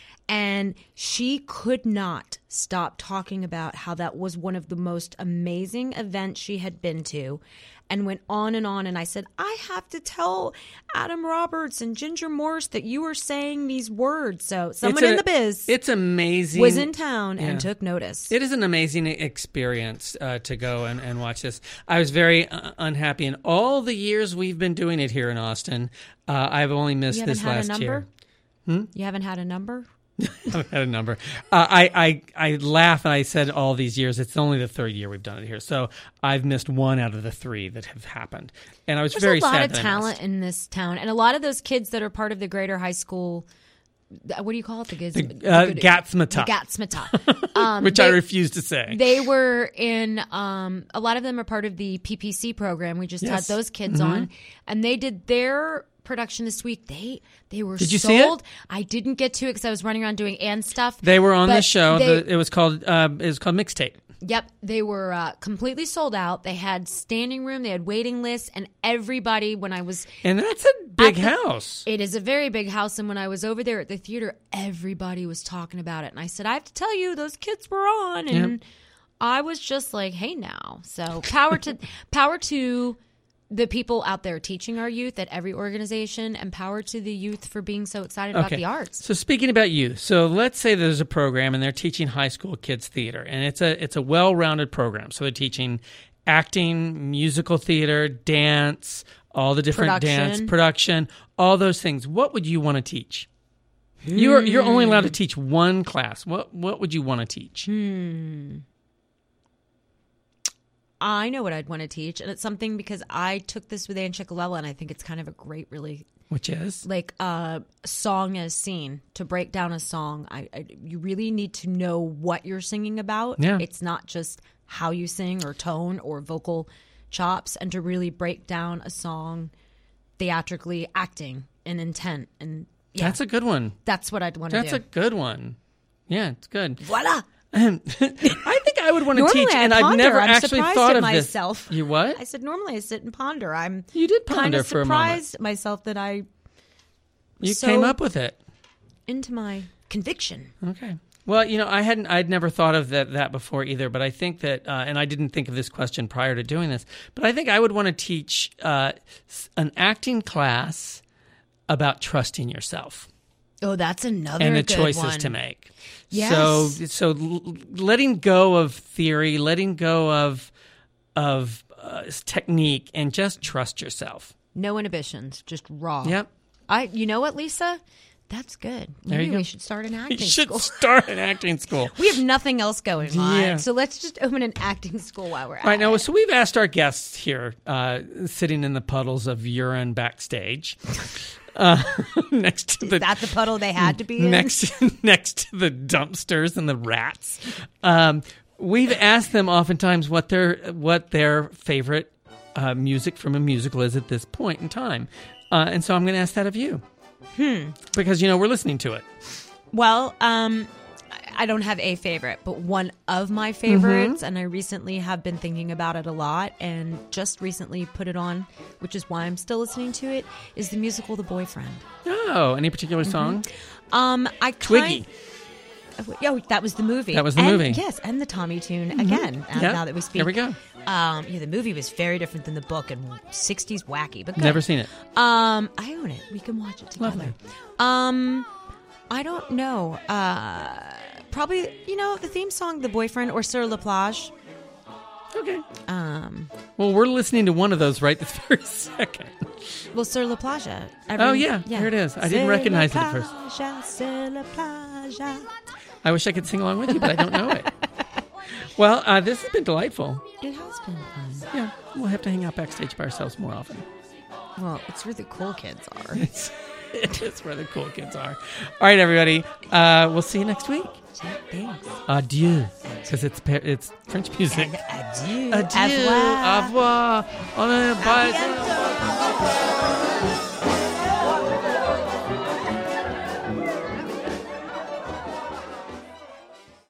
[SPEAKER 4] And she could not stop talking about how that was one of the most amazing events she had been to, and went on. And I said, I have to tell Adam Roberts and Ginger Morris that you were saying these words. So someone in the biz
[SPEAKER 2] it's amazing.
[SPEAKER 4] was in town and took notice.
[SPEAKER 2] It is an amazing experience to go and watch this. I was very unhappy in all the years we've been doing it here in Austin. I've only missed this last year.
[SPEAKER 4] You haven't had a number?
[SPEAKER 2] I haven't had a number. I laugh and I said all these years. It's only the 3rd year we've done it here. So I've missed 1 out of the 3 that have happened. And I was very sad.
[SPEAKER 4] There's a lot of
[SPEAKER 2] that I
[SPEAKER 4] talent
[SPEAKER 2] missed.
[SPEAKER 4] in this town. And a lot of those kids that are part of the Greater High School, what do you call it?
[SPEAKER 2] Gatsmata.
[SPEAKER 4] Gatsmata.
[SPEAKER 2] Which I refuse to say.
[SPEAKER 4] They were in, a lot of them are part of the PPC program. We just had those kids on. And they did their production this week. They were
[SPEAKER 2] Did you
[SPEAKER 4] sold.
[SPEAKER 2] see it?
[SPEAKER 4] I didn't get to it because I was running around doing Anne stuff.
[SPEAKER 2] They were on the show.
[SPEAKER 4] They,
[SPEAKER 2] It was called Mixtape.
[SPEAKER 4] Yep, they were completely sold out. They had standing room, they had waiting lists, and everybody, when I was...
[SPEAKER 2] And that's a big house.
[SPEAKER 4] It is a very big house, and when I was over there at the theater, everybody was talking about it. And I said, I have to tell you, those kids were on, and I was just like, hey now. So power to the people out there teaching our youth at every organization, and power to the youth for being so excited about the arts.
[SPEAKER 2] So speaking about youth, so let's say there's a program and they're teaching high school kids theater, and it's a well-rounded program. So they're teaching acting, musical theater, dance, all the different dance, production, all those things. What would you want to teach? You're only allowed to teach 1 class. What would you want to teach?
[SPEAKER 4] I know what I'd want to teach, and it's something because I took this with Ann Chickalella, and I think it's kind of a great, really...
[SPEAKER 2] Which is?
[SPEAKER 4] Like a song as scene. To break down a song, you really need to know what you're singing about.
[SPEAKER 2] Yeah.
[SPEAKER 4] It's not just how you sing or tone or vocal chops, and to really break down a song theatrically, acting and intent. And
[SPEAKER 2] That's a good one.
[SPEAKER 4] That's what I'd want to do.
[SPEAKER 2] That's a good one. Yeah, it's good.
[SPEAKER 4] Voila!
[SPEAKER 2] I think I would want to teach, and I've never actually thought of
[SPEAKER 4] myself.
[SPEAKER 2] this. You what?
[SPEAKER 4] I said normally I sit and ponder.
[SPEAKER 2] You did ponder
[SPEAKER 4] kind of
[SPEAKER 2] for a moment.
[SPEAKER 4] surprised myself that I
[SPEAKER 2] came up with it
[SPEAKER 4] into my conviction.
[SPEAKER 2] Okay. Well, I'd never thought of that before either, but I think that, and I didn't think of this question prior to doing this, but I think I would want to teach an acting class about trusting yourself.
[SPEAKER 4] Oh, that's another
[SPEAKER 2] and the
[SPEAKER 4] good
[SPEAKER 2] choices
[SPEAKER 4] one.
[SPEAKER 2] to make.
[SPEAKER 4] Yes.
[SPEAKER 2] So letting go of theory, letting go of technique, and just trust yourself.
[SPEAKER 4] No inhibitions, just raw.
[SPEAKER 2] Yep.
[SPEAKER 4] You know what, Lisa? That's good.
[SPEAKER 2] There you
[SPEAKER 4] Maybe
[SPEAKER 2] go.
[SPEAKER 4] we should start an acting
[SPEAKER 2] You should
[SPEAKER 4] school.
[SPEAKER 2] start an acting school.
[SPEAKER 4] We have nothing else going on,
[SPEAKER 2] Yeah.
[SPEAKER 4] so let's just open an acting school while we're at
[SPEAKER 2] All right, now,
[SPEAKER 4] it.
[SPEAKER 2] so we've asked our guests here, sitting in the puddles of urine backstage, next to
[SPEAKER 4] Is that the puddle they had to be in?
[SPEAKER 2] next to the dumpsters and the rats. We've asked them oftentimes what their favorite music from a musical is at this point in time, and so I'm going to ask that of you, because we're listening to it.
[SPEAKER 4] Well, I don't have a favorite, but one of my favorites, and I recently have been thinking about it a lot, and just recently put it on, which is why I'm still listening to it, is the musical The Boyfriend.
[SPEAKER 2] Oh, any particular song?
[SPEAKER 4] Twiggy. Oh, that was the movie.
[SPEAKER 2] That was the movie.
[SPEAKER 4] Yes, and the Tommy tune again. Now that we speak,
[SPEAKER 2] There we go.
[SPEAKER 4] The movie was very different than the book and 60s wacky, but good.
[SPEAKER 2] Never seen it.
[SPEAKER 4] I own it. We can watch it together.
[SPEAKER 2] Lovely.
[SPEAKER 4] I don't know. Probably, the theme song, The Boyfriend, or Sur la Plage.
[SPEAKER 2] Okay. Well, we're listening to one of those right this very second.
[SPEAKER 4] Well, Sur la Plage.
[SPEAKER 2] Here it is. I didn't recognize it at first.
[SPEAKER 4] Sur la Plage.
[SPEAKER 2] I wish I could sing along with you, but I don't know it. Well, this has been delightful.
[SPEAKER 4] It has been fun.
[SPEAKER 2] Yeah, we'll have to hang out backstage by ourselves more often.
[SPEAKER 4] Well, it's where the cool kids are.
[SPEAKER 2] It's where the cool kids are. All right, everybody. We'll see you next week.
[SPEAKER 4] Thanks.
[SPEAKER 2] Adieu. Because it's French music.
[SPEAKER 4] Adieu.
[SPEAKER 2] Adieu. Au revoir. Bye.